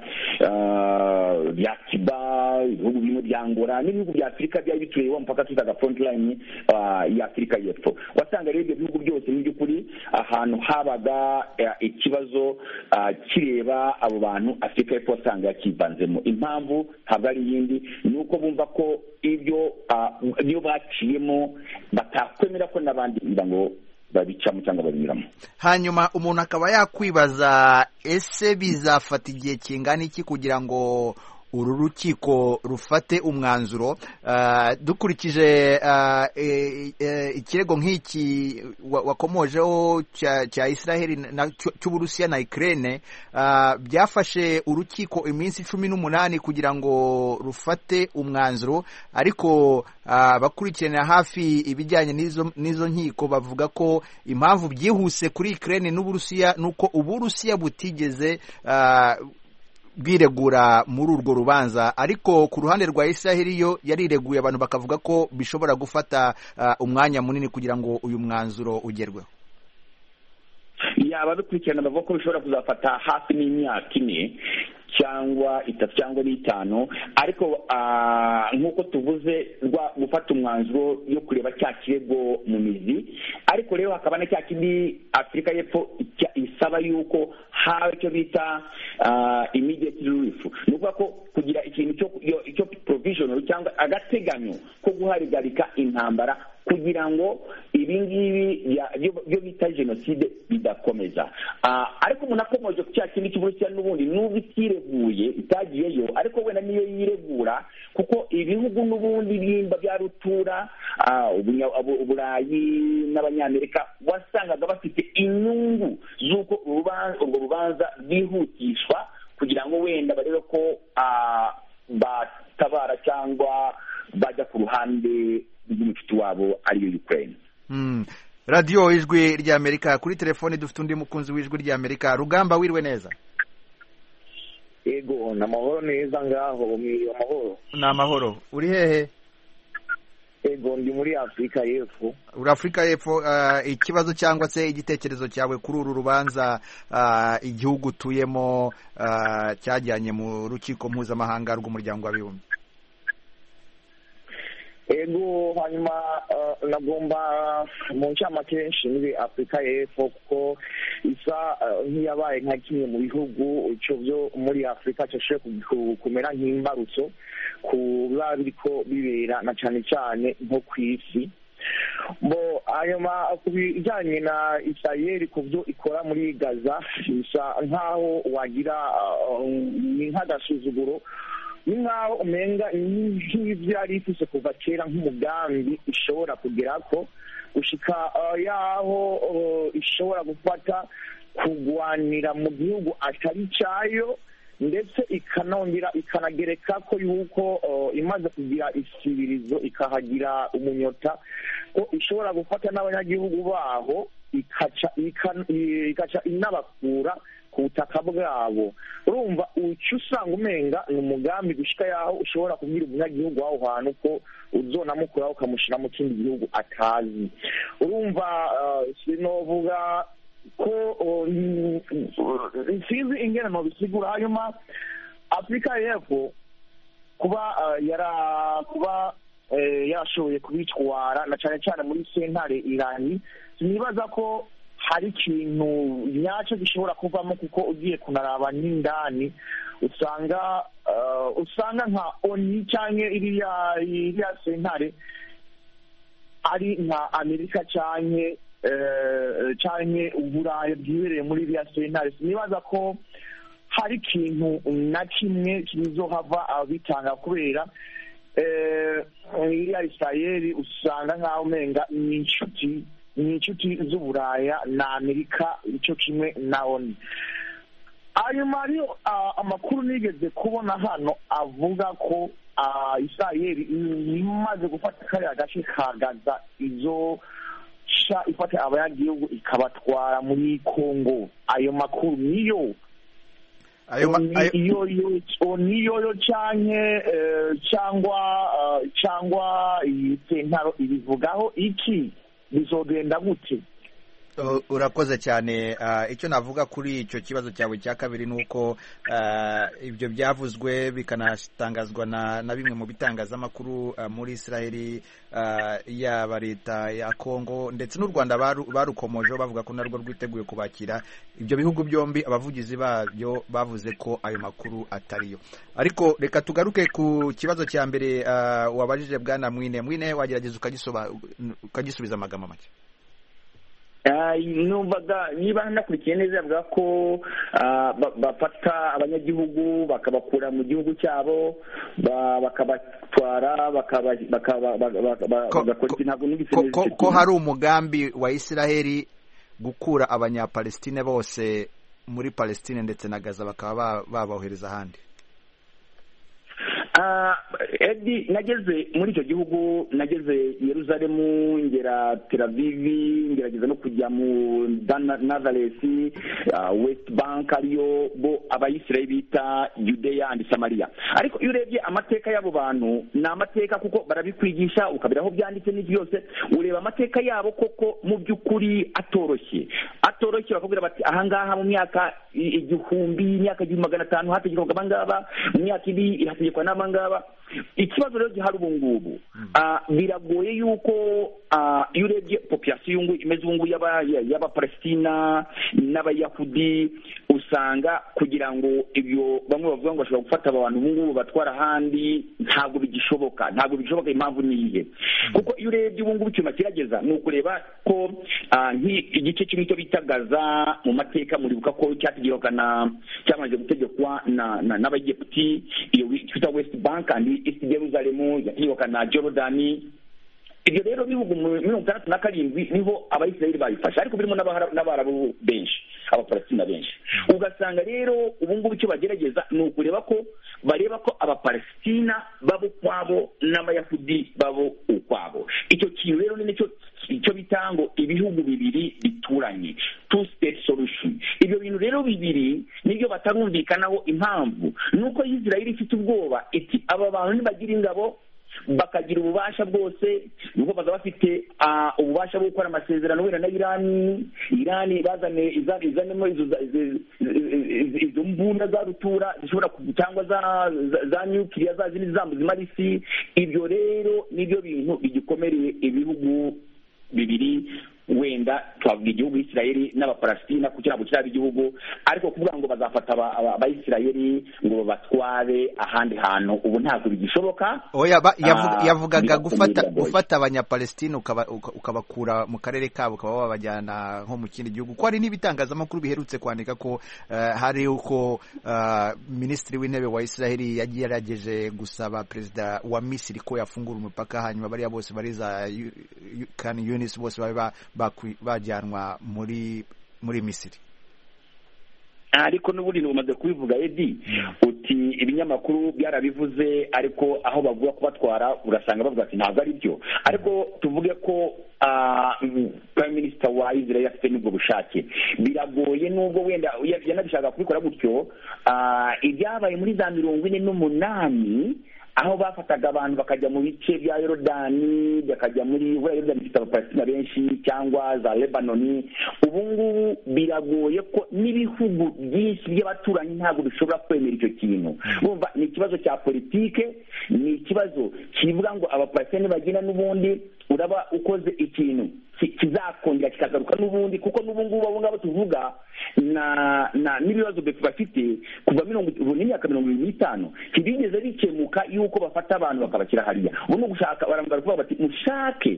Cuba, ibihugu bimwe bya Angola, n'ibihugu bya Afurika byari bituye wa mpaka twitaga front line ya Afurika y'Epfo. wasanga rero ibyo bihugu byose mu by'ukuri ahantu habaga ikibazo kireba abo bantu Afurika y'Epfo wasanga yakivanzemo. impamvu ntabwo ari iyindi, ni uko bumva ko ibyo niyo baciyemo batakwemera ko n'abandi ngo babicamo cyangwa babinyuramo. hanyuma umuntu akaba yakwibaza, ese bizafata igihe kingana iki kugira ngo uru rukiko rufate umwanzuro? dukurikije ikirego nk'iki wakomojeho cya Israel cy'Uburusiya na Ukraine, byafashe urukiko iminsi 18 kugira ngo rufate umwanzuro, ariko bakurikirana hafi ibijyanye n'izo nkiko bavuga ko impamvu byihuse kuri Ukraine n'Uburusiya nuko Uburusiya butigeze bwiregura muri urwo rubanza, ariko ku ruhande rwa Israel yo yarireguye. abantu bakavuga ko bishobora gufata umwanya munini kugira ngo uyu mwanzuro ugerweho. yaba bikurikirana bavuga ko bishobora kuzafata hafi n'imyaka 4 cyangwa 3 cyangwa 5, ariko nk'uko tuvuze gufata umwanzuro yo kureba cya kirego mu mizi. ariko rero hakaba na cya kindi Afurika y'Epfo isaba yuko haba icyo bita immediate relief, ni ukuvuga ko kugira ikintu cyo provisional cyangwa agateganyo ko guharigarika intambara kugira ngo ibi ngibi byo bita jenoside bidakomeza. ariko umuntu akomeje ku cya kindi cy'Uburusiya n'ubundi n'ubwo itagiyeyo, ariko wenda niyo yiregura, kuko ibihugu n'ubundi bimba bya rutura Uburayi n'Abanyamerika wasangaga bafite inyungu z'uko urwo rubanza bwihutishwa kugira ngo wenda barebe ko batabara cyangwa bajya ku ruhande rw'umucuti wabo ariyo Ukraine. radiyo ijwi ry'Amerika, kuri telefone dufite undi mukunzi w'ijwi ry'Amerika. Rugamba, wiriwe neza? Yego, ni amahoro neza ngaho. Mwiriwe amahoro? Ni amahoro. uri hehe? Yego, ndi muri Afurika y'Epfo. uri Afurika y'Epfo. ikibazo cyangwa se igitekerezo cyawe kuri uru rubanza igihugu utuyemo cyajyanye mu rukiko mpuzamahanga rw'umuryango w'abibumbye? Ego, hanyuma nagomba mu ncamake nshimire Afurika y'Epfo kuko isa nk'iyabaye nka kimwe mu bihugu byo muri Afurika cyashoboye kumera nk'imbarutso ku biba biriko bibera na cyane cyane nko ku isi. hanyuma ku bijyanye na Israel ku byo ikora muri Gaza, bisa nk'aho wagira ni nk'agasuzuguro, ni nk'aho umenga nk'ibyo yari ifise kuva kera nk'umugambi ishobora kugera ko gushika yaho ishobora gufata kugwanira mu gihugu atari cyayo, ndetse ikanongera ikanagereka ko yuko imaze kugira isibirizo ikahagira umunyota ko ishobora gufata n'abanyagihugu baho ikaca inabakura ku butaka bwabo. Urumva uca usanga umenga ni umugambi gushika yaho ushobora kubwira umunyagihugu w'aho hantu ko uzonamukuraho ukamushyira mu kindi gihugu atazi. Urumva sinovuga ko sinzi ingene nobisigura. Hanyuma Afurika y'Epfo kuba yarashoboye kubitwara na cyane cyane muri sentare Irani, sinibaza ko hari ikintu nyacyo gishobora kuvamo, kuko ugiye kunaraba n'indani usanga nka ONU cyangwa iriya sentare ari nka Amerika cyangwa Uburayi bwibereye muri iriya sentare. Sinibaza ko hari ikintu na kimwe kizohava bitanga, kubera iriya Israeli usanga nk'aho umenga ni inshuti z'Uburaya na Amerika icyo kimwe na ONU. Hanyuma hariyo amakuru nigeze kubona hano avuga ko Israeli imaze gufata kariya gace ka Gaza ifata abanyagihugu ikabatwara muri Kongo. Ayo makuru niyo niyo cyangwa iyi sentaro ibivugaho iki, bizogenda gute? Urakoze cyane. Icyo navuga kuri icyo kibazo cyawe cya kabiri ni uko ibyo byavuzwe bikanatangazwa na bimwe mu bitangazamakuru muri Israeli, yaba leta ya Kongo ndetse n'u Rwanda barukomojeho bavuga ko narwo rwiteguye kubakira. Ibyo bihugu byombi abavugizi babyo bavuze ko ayo makuru atariyo. Ariko reka tugaruke ku kibazo cya mbere wabajije Bwana Mwine, wagerageza ukagisubiza amagambo make. numvaga niba nakurikiye neza yavuga ko bafata abanyagihugu bakabakura mu gihugu cyabo bakabatwara bagakora ntabwo nibise neza ko hari umugambi wa Israeli gukura abanyapalestine bose muri Palestine ndetse na Gaza bakaba babohereza ahandi. Edi, nageze muri icyo gihugu, nageze Yerusalemu, ngera Tel Aviv, ngerageza no kujya mu Nazareth, West Bank, ariyo bo abayisirayeli bita Judea and Samaria. Ariko iyo urebye amateka y'abo bantu ni amateka kuko barabikwigisha ukabira aho byanditse n'ibyo byose, ureba amateka yabo koko mu by'ukuri atoroshye bakubwira bati ahangaha mu myaka igihumbi, imyaka 1500 hategekwaga abangaba, mu myaka ibi irategekwa n'abangaba. Ikibazo rero gihari ubu ngubu biragoye yuko iyo urebye population imeze ubu ngubu y'Abapalestina n'Abayahudi, usanga kugira ngo ibyo bamwe bavuga ngo bashobora gufata abantu ubu ngubu batwara ahandi ntabwo bigishoboka. Impamvu ni iyihe? Kuko iyo urebye ubu ngubu icyuma kirageza ni ukureba ko igice kimwe cyo bita Gaza mu mateka muribuka ko cyamaze gutegekwa n'Abayegiputi, iyo twita West Bank and East Jerusalem, yategekwa na Jordani. Ibyo rero bihugu 67 niho abayisirayeli bayifasha, ariko birimo n'abarabu benshi, abapalestina benshi. Ugasanga rero ubu ngubu icyo bagerageza ni ukureba ko bareba ko abapalestina babo kwabo n'abayahudi babo ukwabo. Icyo kintu rero ni icyo bitango ibihugu bibiri bituranye, two state solution. Ibyo bintu rero bibiri nibyo batarumvikanaho. Impamvu nuko Israeli ifite ubwoba iti aba bantu nibagira ingabo bakagira ububasha bwose, nuko baza bafite ububasha bwo gukora amasezerano wera na Irani izanemo izo mbunda za rutura zishobora cyangwa za nuclear za zindi zambu zimarisi. Ibyo rero nibyo bintu bigikomereye ibihugu bibiri, wenda twavuga igihugu Israeli n'Abapalestina kugira ngo kiraba igihugu, ariko kuvuga ngo bazafata abayisirayeli ngo batware ahandi hantu ubu ntabwo bigishoboka. Yavugaga gufata abanyapalestina ukabakura mu karere kabo ukaba wabajyana nko mu kindi gihugu. Ko hari n'ibitangazamakuru biherutse kwandika ko hari uko minisitiri w'intebe wa Israeli yagerageje gusaba perezida wa Misiri ko yafungura umupaka, hanyuma bariya bose bariza Khan Yunis bose bajyanwa muri Misiri. ariko n'ubundi umaze kubivuga Edi uti ibinyamakuru byarabivuze ariko aho bavuga kubatwara urasanga bavuga ati ntabwo ari byo, ariko tuvuge ko Prime Minister wa Israel afite n'ubwo bushake biragoye nubwo wenda yanabishaka kubikora gutyo. Ibyabaye muri za 48 aho bafataga abantu bakajya mu bice bya Yorodani bakajya muri Yorodani ifite abapalestina benshi cyangwa za Lebanoni, ubu ngubu biragoye ko n'ibihugu byinshi by'abaturanyi ntabwo bishobora kwemera icyo kintu. Urumva ni ikibazo cya politike, ni ikibazo kivuga ngo abapalestina bagenda n'ubundi uraba ukoze ikintu kizakongera kikagaruka n'ubundi, kuko n'ubu ngubu abo ngabo tuvuga n'ibibazo bafite kuva imyaka 25 ntibigeze bikemuka yuko bafata abantu bakabashyira hariya. ubu ni ugushaka barambara kuvuga bati mushake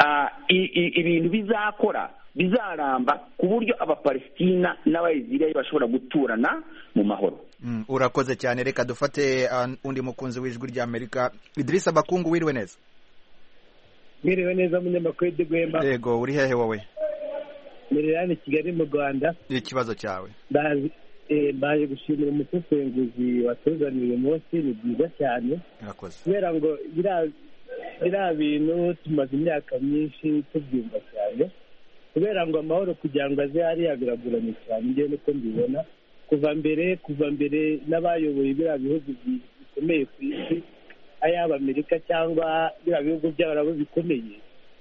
ibintu bizakora bizaramba ku buryo abapalestina n'abayisirayeli bashobora guturana mu mahoro. Urakoze cyane, reka dufate undi mukunzi w'ijwi ry'Amerika. Idrissa Bakungu, wiriwe neza? Mwiriwe neza munyamakuru Rwema. Yego, uri hehe wowe? Miriyani Kigali mu Rwanda. Ikibazo cyawe? Baje gushimira umusesenguzi watuzaniye uyu munsi, ni byiza cyane. Urakoze. Kubera ngo biriya bintu tumaze imyaka myinshi tubyumva cyane, kubera ngo amahoro kugira ngo aze hariya biragoranye cyane. Njyewe niko mbibona kuva mbere n'abayoboye biriya bihugu bikomeye ku isi, ayaba Amerika cyangwa biriya bihugu by'Abarabu bikomeye,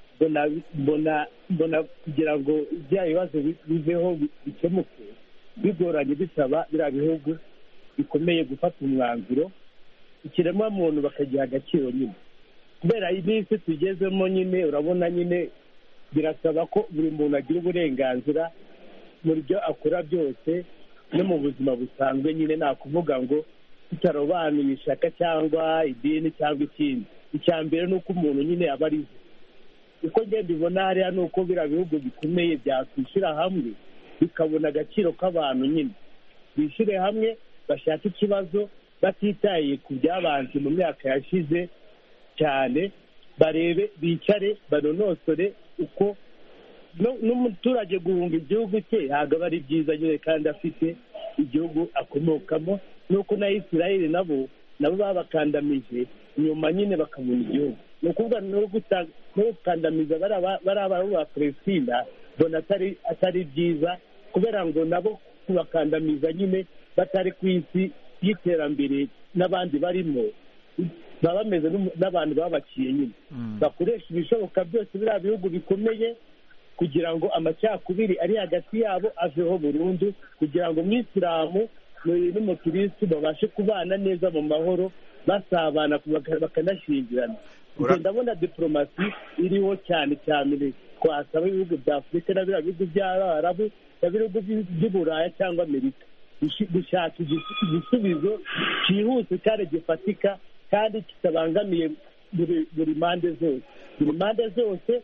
mbona kugira ngo bya bibazo biveho bikemuke bigoranye, bisaba biriya bihugu bikomeye gufata umwanzuro, ikiremwamuntu bakagiha agaciro nyine. Kubera iminsi tugezemo nyine urabona nyine birasaba ko buri muntu agira uburenganzira muri byo akora byose no mu buzima busanzwe. Nyine nta kuvuga ngo tutarobanuye ishyaka cyangwa idini cyangwa ikindi. Icya mbere ni uko umuntu nyine aba arize. uko ngenda ibona hariya ni uko biriya bihugu bikomeye byakwishyira hamwe bikabona agaciro k'abantu nyine, bishyire hamwe bashaka ikibazo batitaye ku byabanje mu myaka yashize cyane, barebe bicare banonosore uko n'umuturage guhunga igihugu cye ntabwo aba ari byiza nyine kandi afite igihugu akomokamo, nuko na Isirayeli nabo babakandamije nyuma nyine bakabona igihugu. ni ukuvuga no gukandamiza bari ba Palestina mbona atari byiza, kubera ngo nabo kubakandamiza nyine batari ku isi y'iterambere n'abandi barimo, baba bameze n'abantu babaciye nyine. Bakoresha ibishoboka byose biriya bihugu bikomeye kugira ngo amacakubiri ari hagati yabo aveho burundu, kugira ngo umwisilamu n'umukirisitu babashe kubana neza mu mahoro basabana bakanashingirana. Ndabona diplomasi iriho cyane cyane, twasaba ibihugu bya Afurika na biriya bihugu by'Abarabu na bihugu by'Uburaya cyangwa Amerika gushaka igisubizo cyihuse kandi gifatika kandi kitabangamiye buri mpande zose. Buri mpande zose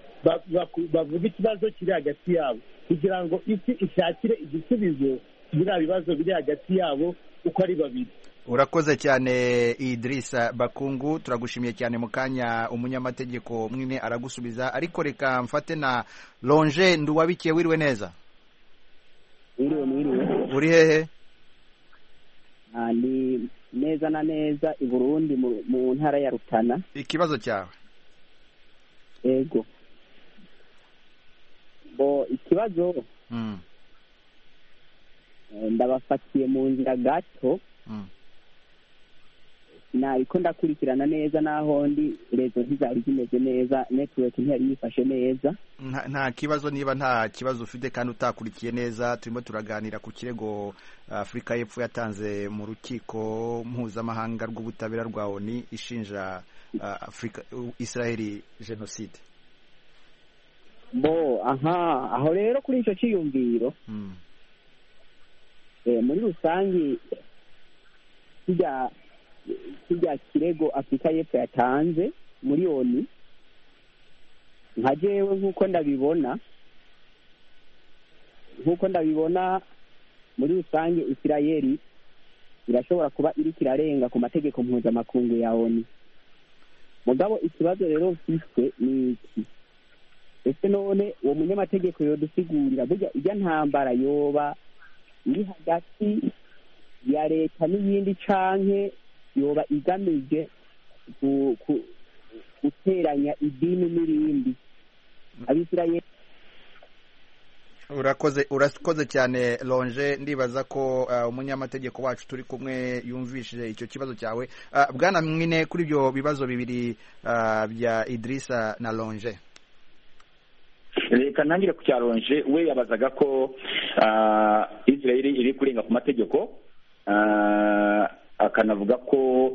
bavuga ikibazo kiri hagati yabo kugira ngo isi ishakire igisubizo biriya bibazo biri hagati yabo uko ari babiri. Urakoze cyane Idrissa Bakungu, turagushimiye cyane. mu kanya umunyamategeko mwine aragusubiza, ariko reka mfate na Longe Nduwabikiye. wiriwe neza? Wiriwe. Uri hehe? Ni neza na neza i Burundi mu ntara ya Rutana. Ikibazo cyawe? Yego, ikibazo ndabafatiye mu nzira gato, nariko ndakurikirana neza naho ndi rezo ntizari zimeze neza, network ntiyari yifashe neza. Nta kibazo, niba nta kibazo ufite kandi utakurikiye neza, turimo turaganira ku kirego Afurika y'Epfo yatanze mu rukiko mpuzamahanga rw'ubutabera rwa ONU ishinja Israeli genocide. Aho rero kuri icyo cyiyumviro muri rusange kijya kirego Afurika y'Epfo yatanze muri ONU, nka jewe nk'uko ndabibona muri rusange Isirayeli irashobora kuba iriko irarenga ku mategeko mpuzamakungu ya ONU. Mugabo ikibazo rero mfise ni iki: ese none uwo munyamategeko yodusigurira burya ijya ntambara yoba iri hagati ya leta n'iyindi canke yoba igamije guteranya idini n'irindi abisirayeli. urakoze cyane Longe, ndibaza ko umunyamategeko wacu turi kumwe yumvishije icyo kibazo cyawe. Bwana Mwine, kuri ibyo bibazo bibiri bya Idrissa na Longe. Reka ntangire ku cya Longe. We yabazaga ko Israel iri kurenga ku mategeko, akanavuga ko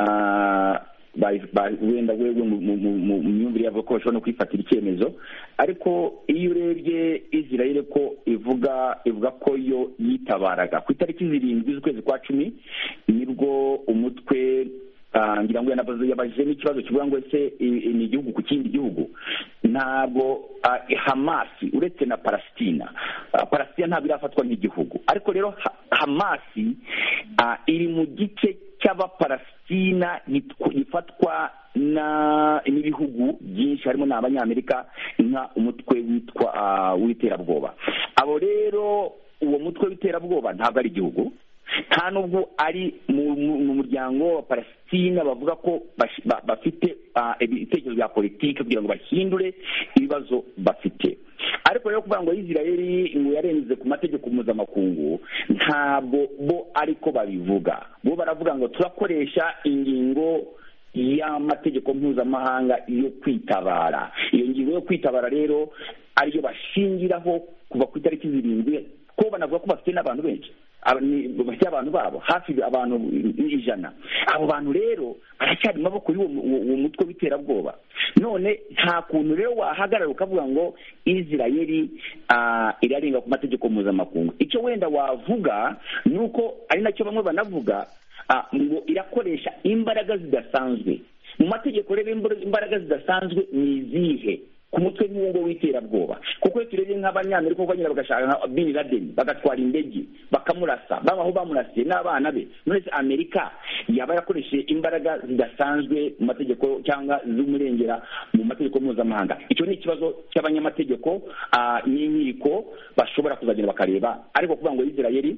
wenda wewe mu myumvire yavuga ko bashobora no kwifatira icyemezo, ariko iyo urebye Israel ko ivuga ko yo yitabaraga ku itariki 7 z'ukwezi kwa 10 nibwo umutwe ngira ngo yabajije n'ikibazo kivuga ngo ese ni igihugu ku kindi gihugu. Ntabwo Hamas uretse na Palestina ntabwo irafatwa nk'igihugu, ariko rero Hamas iri mu gice cy'Abapalestina gifatwa n'ibihugu byinshi harimo n'Abanyamerika nka umutwe w'iterabwoba. Abo rero uwo mutwe w'iterabwoba ntabwo ari igihugu, nta nubwo ari mu muryango wa Palestina bavuga ko bafite ibitekerezo bya politiki kugira ngo bahindure ibibazo bafite. Ariko rero kuvuga ngo Israel ngo yarenze ku mategeko mpuzamakungu, ntabwo bo ariko babivuga. Bo baravuga ngo turakoresha ingingo y'amategeko mpuzamahanga yo kwitabara. Iyo ngingo yo kwitabara rero ariyo bashingiraho kuva ku itariki 7, ko banavuga ko bafite n'abantu benshi, bafite abantu babo hafi abantu 100. Abo bantu rero baracyari maboko y'uwo mutwe w'iterabwoba. None nta kuntu rero wahagarara ukavuga ngo Israel irarenga ku mategeko mpuzamakungu. Icyo wenda wavuga nuko ari nacyo bamwe banavuga ngo irakoresha imbaraga zidasanzwe. Mu mategeko rero imbaraga zidasanzwe ni izihe ku mutwe nk'uwo w'iterabwoba? Kuko turebye nk'Abanyamerika bagenda bagashaka nka Bin Laden bagatwara indege bakamurasa, babaho bamurasiye n'abana be. None se Amerika yaba yakoresheje imbaraga zidasanzwe mu mategeko cyangwa z'umurengera mu mategeko mpuzamahanga? Icyo ni ikibazo cy'abanyamategeko n'inkiko bashobora kuzagenda bakareba. Ariko kuvuga ngo Israel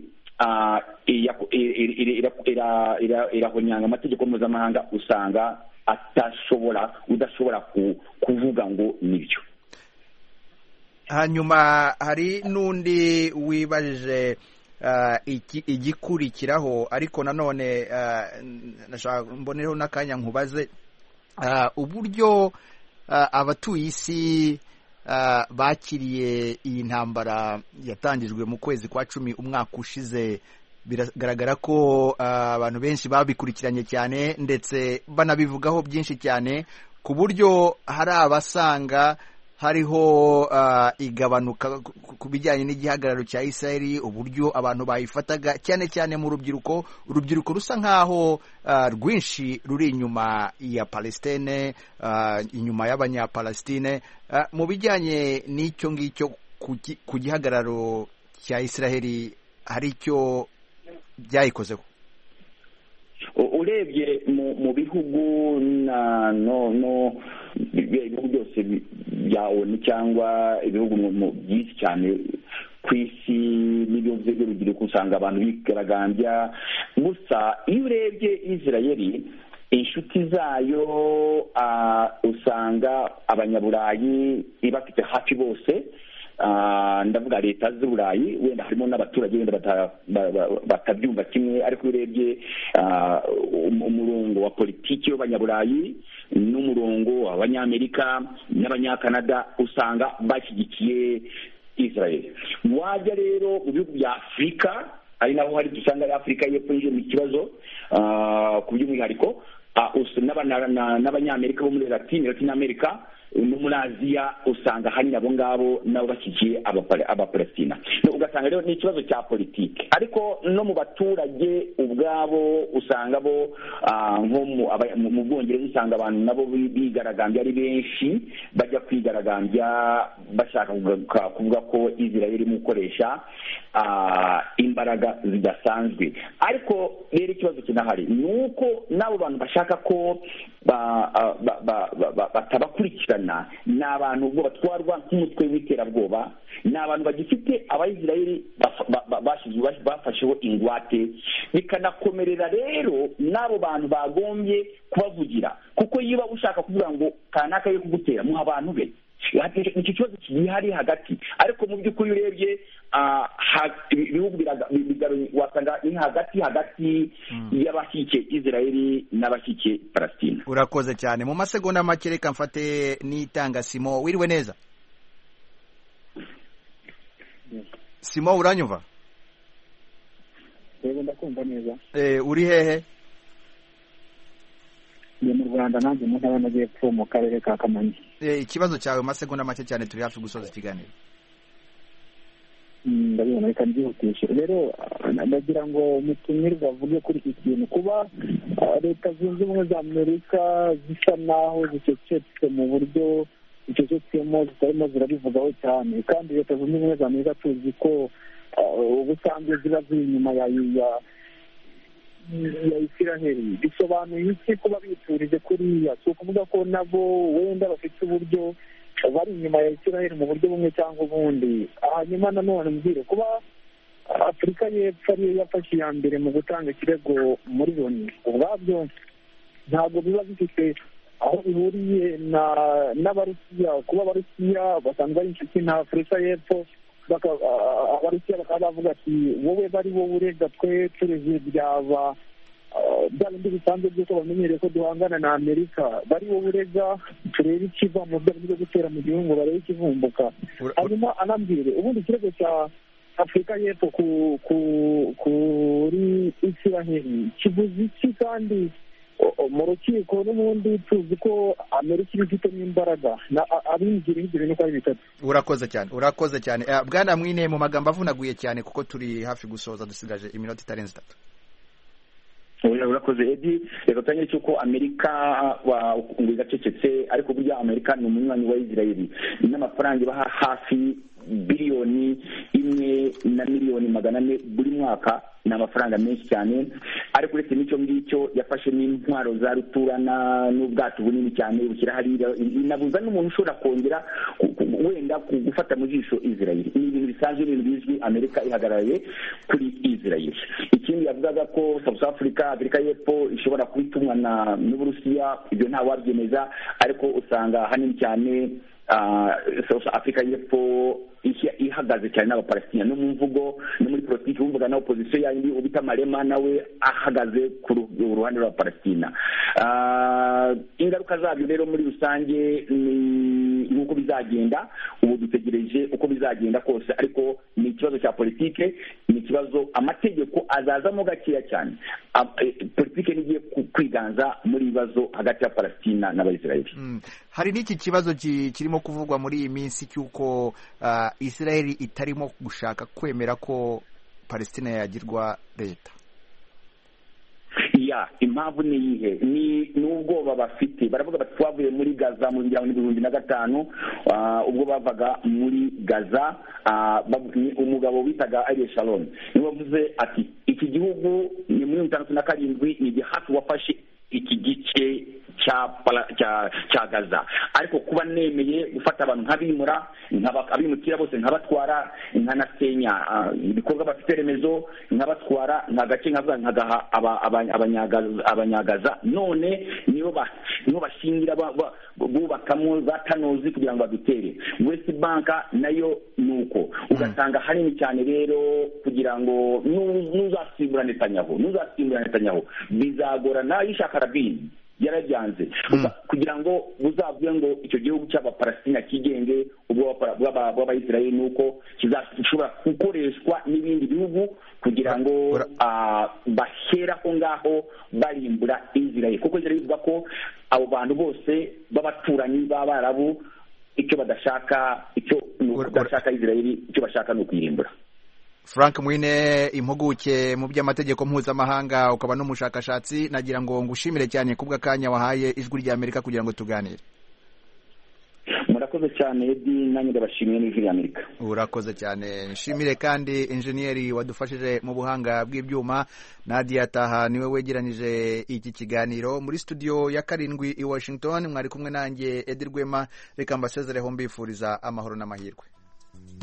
irahonyanga amategeko mpuzamahanga usanga udashobora kuvuga ngo nibyo. Hanyuma hari n'undi wibajije igikurikiraho, ariko nanone nashaka mbonereho n'akanya nkubaze uburyo abatuye isi bakiriye iyi ntambara yatangijwe mu kwezi kwa 10 umwaka ushize. Biragaragara ko abantu benshi babikurikiranye cyane ndetse banabivugaho byinshi cyane, ku buryo hari abasanga hariho igabanuka ku bijyanye n'igihagararo cya Israel, uburyo abantu bayifataga cyane cyane mu rubyiruko rusa nkaho rwinshi ruri inyuma ya Palestine, inyuma y'Abanyapalestine. Mu bijyanye n'icyo ngicyo ku gihagararo cya Israel hari icyo byayikozeho? Urebye mu bihugu ibihugu byose bya ONU cyangwa ibihugu byinshi cyane ku isi n'ibihugu by'urubyiruko usanga abantu bigaragambya. Gusa iyo urebye Israel, inshuti zayo usanga Abanyaburayi ibafite hafi bose. Ndavuga leta z'Uburayi, wenda harimo n'abaturage wenda batabyumva kimwe, ariko urebye umurongo wa politiki w'Abanyaburayi n'umurongo w'Abanyamerika n'Abanyakanada usanga bashyigikiye Israel. Wajya rero mu bihugu bya Afurika, ari naho hari dusanga Afurika y'Epfo yinjiye mu kibazo ku by'umwihariko, n'Abanyamerika bo muri Latin America no muri Aziya usanga hari abo ngabo nabo bashyigikiye Abapalestina. Ugasanga rero ni ikibazo cya politiki. Ariko no mu baturage ubwabo usanga bo nko mu Bwongereza usanga abantu nabo bigaragambya ari benshi, bajya kwigaragambya bashaka kuvuga ko Israel irimo gukoresha imbaraga zidasanzwe. Ariko rero ikibazo kinahari ni uko n'abo bantu bashaka ko batabakurikirana ni abantu ubwo batwarwa nk'umutwe w'iterabwoba, ni abantu bagifite abayisirayeli bafasheho ingwate, bikanakomerera rero n'abo bantu bagombye kubavugira, kuko iyo ushaka kuvuga ngo kanaka yo kugutera muha abantu be. Icyo kibazo gihari hagati, ariko mu by'ukuri urebye ibihugu wasanga ni hagati y'abashyigikiye Israeli n'abashyigikiye Palestine. Urakoze cyane. Mu masegonda make reka mfate n'itanga Simo. Wiriwe neza Simo, uranyumva? Yego ndakumva neza. Uri hehe? Ni mu Rwanda, nanjye mu ntara y'Amajyepfo mu karere ka Kamonyi. Ikibazo cyawe mu masegonda make cyane, turi hafi gusoza ikiganiro. Ndabibona, reka mbyihutishe. Rero ndagira ngo umutumirwa avuge kuri iki kintu, kuba leta zunze ubumwe za Amerika zisa naho zicecetse mu buryo zicecetsemo, zitarimo zirabivugaho cyane, kandi leta zunze ubumwe za Amerika tuzi ko ubusanzwe ziba ziri inyuma ya Isiraheli. Bisobanuye iki kuba biturije kuriya? Si ukuvuga ko nabo wenda bafite uburyo bari inyuma ya Isiraheli mu buryo bumwe cyangwa ubundi. Hanyuma nanone mbwire, kuba Afurika y'Epfo ariyo yafashe iya mbere mu gutanga ikirego muri Loni, ubwabyo ntabwo biba bifite aho bihuriye n'Abarusiya. Kuba Abarusiya basanzwe ari inshuti na Afurika y'Epfo, Abarusiya bakaba bavuga ati wowe bari wowe urega twe tureze byaba bya bindi bisanzwe by'uko bamenyereye ko duhangana na Amerika, bari wowe urega turebe ikiva mu byo byo gutera mu gihugu, barebe ikivumbuka. Hanyuma anambwire ubundi ikirego cya Afurika y'Epfo kuri Isiraheli kivuze iki? Kandi mu rukiko n'ubundi tuzi ko Amerika iba ifitemo imbaraga, abinjira ibyo bintu uko ari bitatu. Urakoze cyane Bwana Mwine, mu magambo avunaguye cyane kuko turi hafi gusoza, dusigaje iminota itarenze 3. Urakoze Edi. Reka tanye cyuko Amerika igacecetse, ariko burya Amerika ni umunywanyi wa Israeli n'amafaranga baha hafi biliyoni 1.4 buri mwaka, ni amafaranga menshi cyane. Ariko uretse n'icyo ngicyo yafashe n'intwaro za ruturana n'ubwato bunini cyane bushyira hariya, inabuza n'umuntu ushobora kongera wenda gufata mu jisho Israeli. Ni ibintu bisanzwe, ibintu bizwi, Amerika ihagarariye kuri Israeli. Ikindi yavugaga ko South Africa, Afurika y'Epfo ishobora kubitumwa n'Uburusiya, ibyo nta wabyemeza, ariko usanga hanini cyane South Africa y'Epfo ihagaze cyane n'Abapalestina, no mu mvugo no muri politiki bumvuga na opposition yandi ubita Malema nawe ahagaze ku ruhande rw'Abapalestina. Ingaruka zabyo rero muri rusange ni uko bizagenda, ubu dutegereje uko bizagenda kose, ariko ni ikibazo cya politike, ni ikibazo amategeko azazamo gakeya cyane. Politike nigiye kwiganza muri bibazo hagati ya Palestina n'Abayisiraheli. Hari n'iki kibazo kirimo kuvugwa muri iyi minsi cy'uko Israeli itarimo gushaka kwemera ko Palestina yagirwa leta. Impamvu ni iyihe? Ni ubwoba bafite. Baravuga bati twavuye muri Gaza mu 2005, ubwo bavaga muri Gaza, umugabo bitaga Ariel Sharon niwe wavuze ati iki gihugu ni muri 1957 ni hafi wafashe iki gice cya Gaza, ariko kuba nemeye gufata abantu nk'abimura, abimukira bose nkabatwara, nkanasenya ibikorwa bafite remezo, nkabatwara nk'agace nkagaha abanyagaza, none nibo bashingira bubakamo batanozi kugira ngo badutere. West Bank nayo nuko ugasanga hanini cyane rero, kugira ngo nuzasimbura Netanyahu bizagorana. Yishaka Rabin yarajyanze kugira ngo buzavuye ngo icyo gihugu cy'Abapalestina kigenge ubwo b'Abayisiraheli, nuko kizashobora gukoreshwa n'ibindi bihugu kugira ngo bahera ko ngaho barimbura Israeli, kuko Israeli ivuga ko abo bantu bose b'abaturanyi b'Abarabu icyo badashaka Israeli, icyo bashaka ni ukuyirimbura. Frank Mwine, impuguke mu by'amategeko mpuzamahanga ukaba n'umushakashatsi, nagira ngo ngushimire cyane kubw'akanya wahaye Ijwi ry'Amerika kugira ngo tuganire. urakoze cyane Edi, nanjye ndabashimiye n'ijwi ry'Amerika. Urakoze cyane, nshimire kandi enjeniyeri wadufashije mu buhanga bw'ibyuma Nadia Taha, niwe wegeranije iki kiganiro. Muri studio ya karindwi i Washington mwari kumwe nanjye Edi Rwema, reka mbasezereho mbifuriza amahoro n'amahirwe.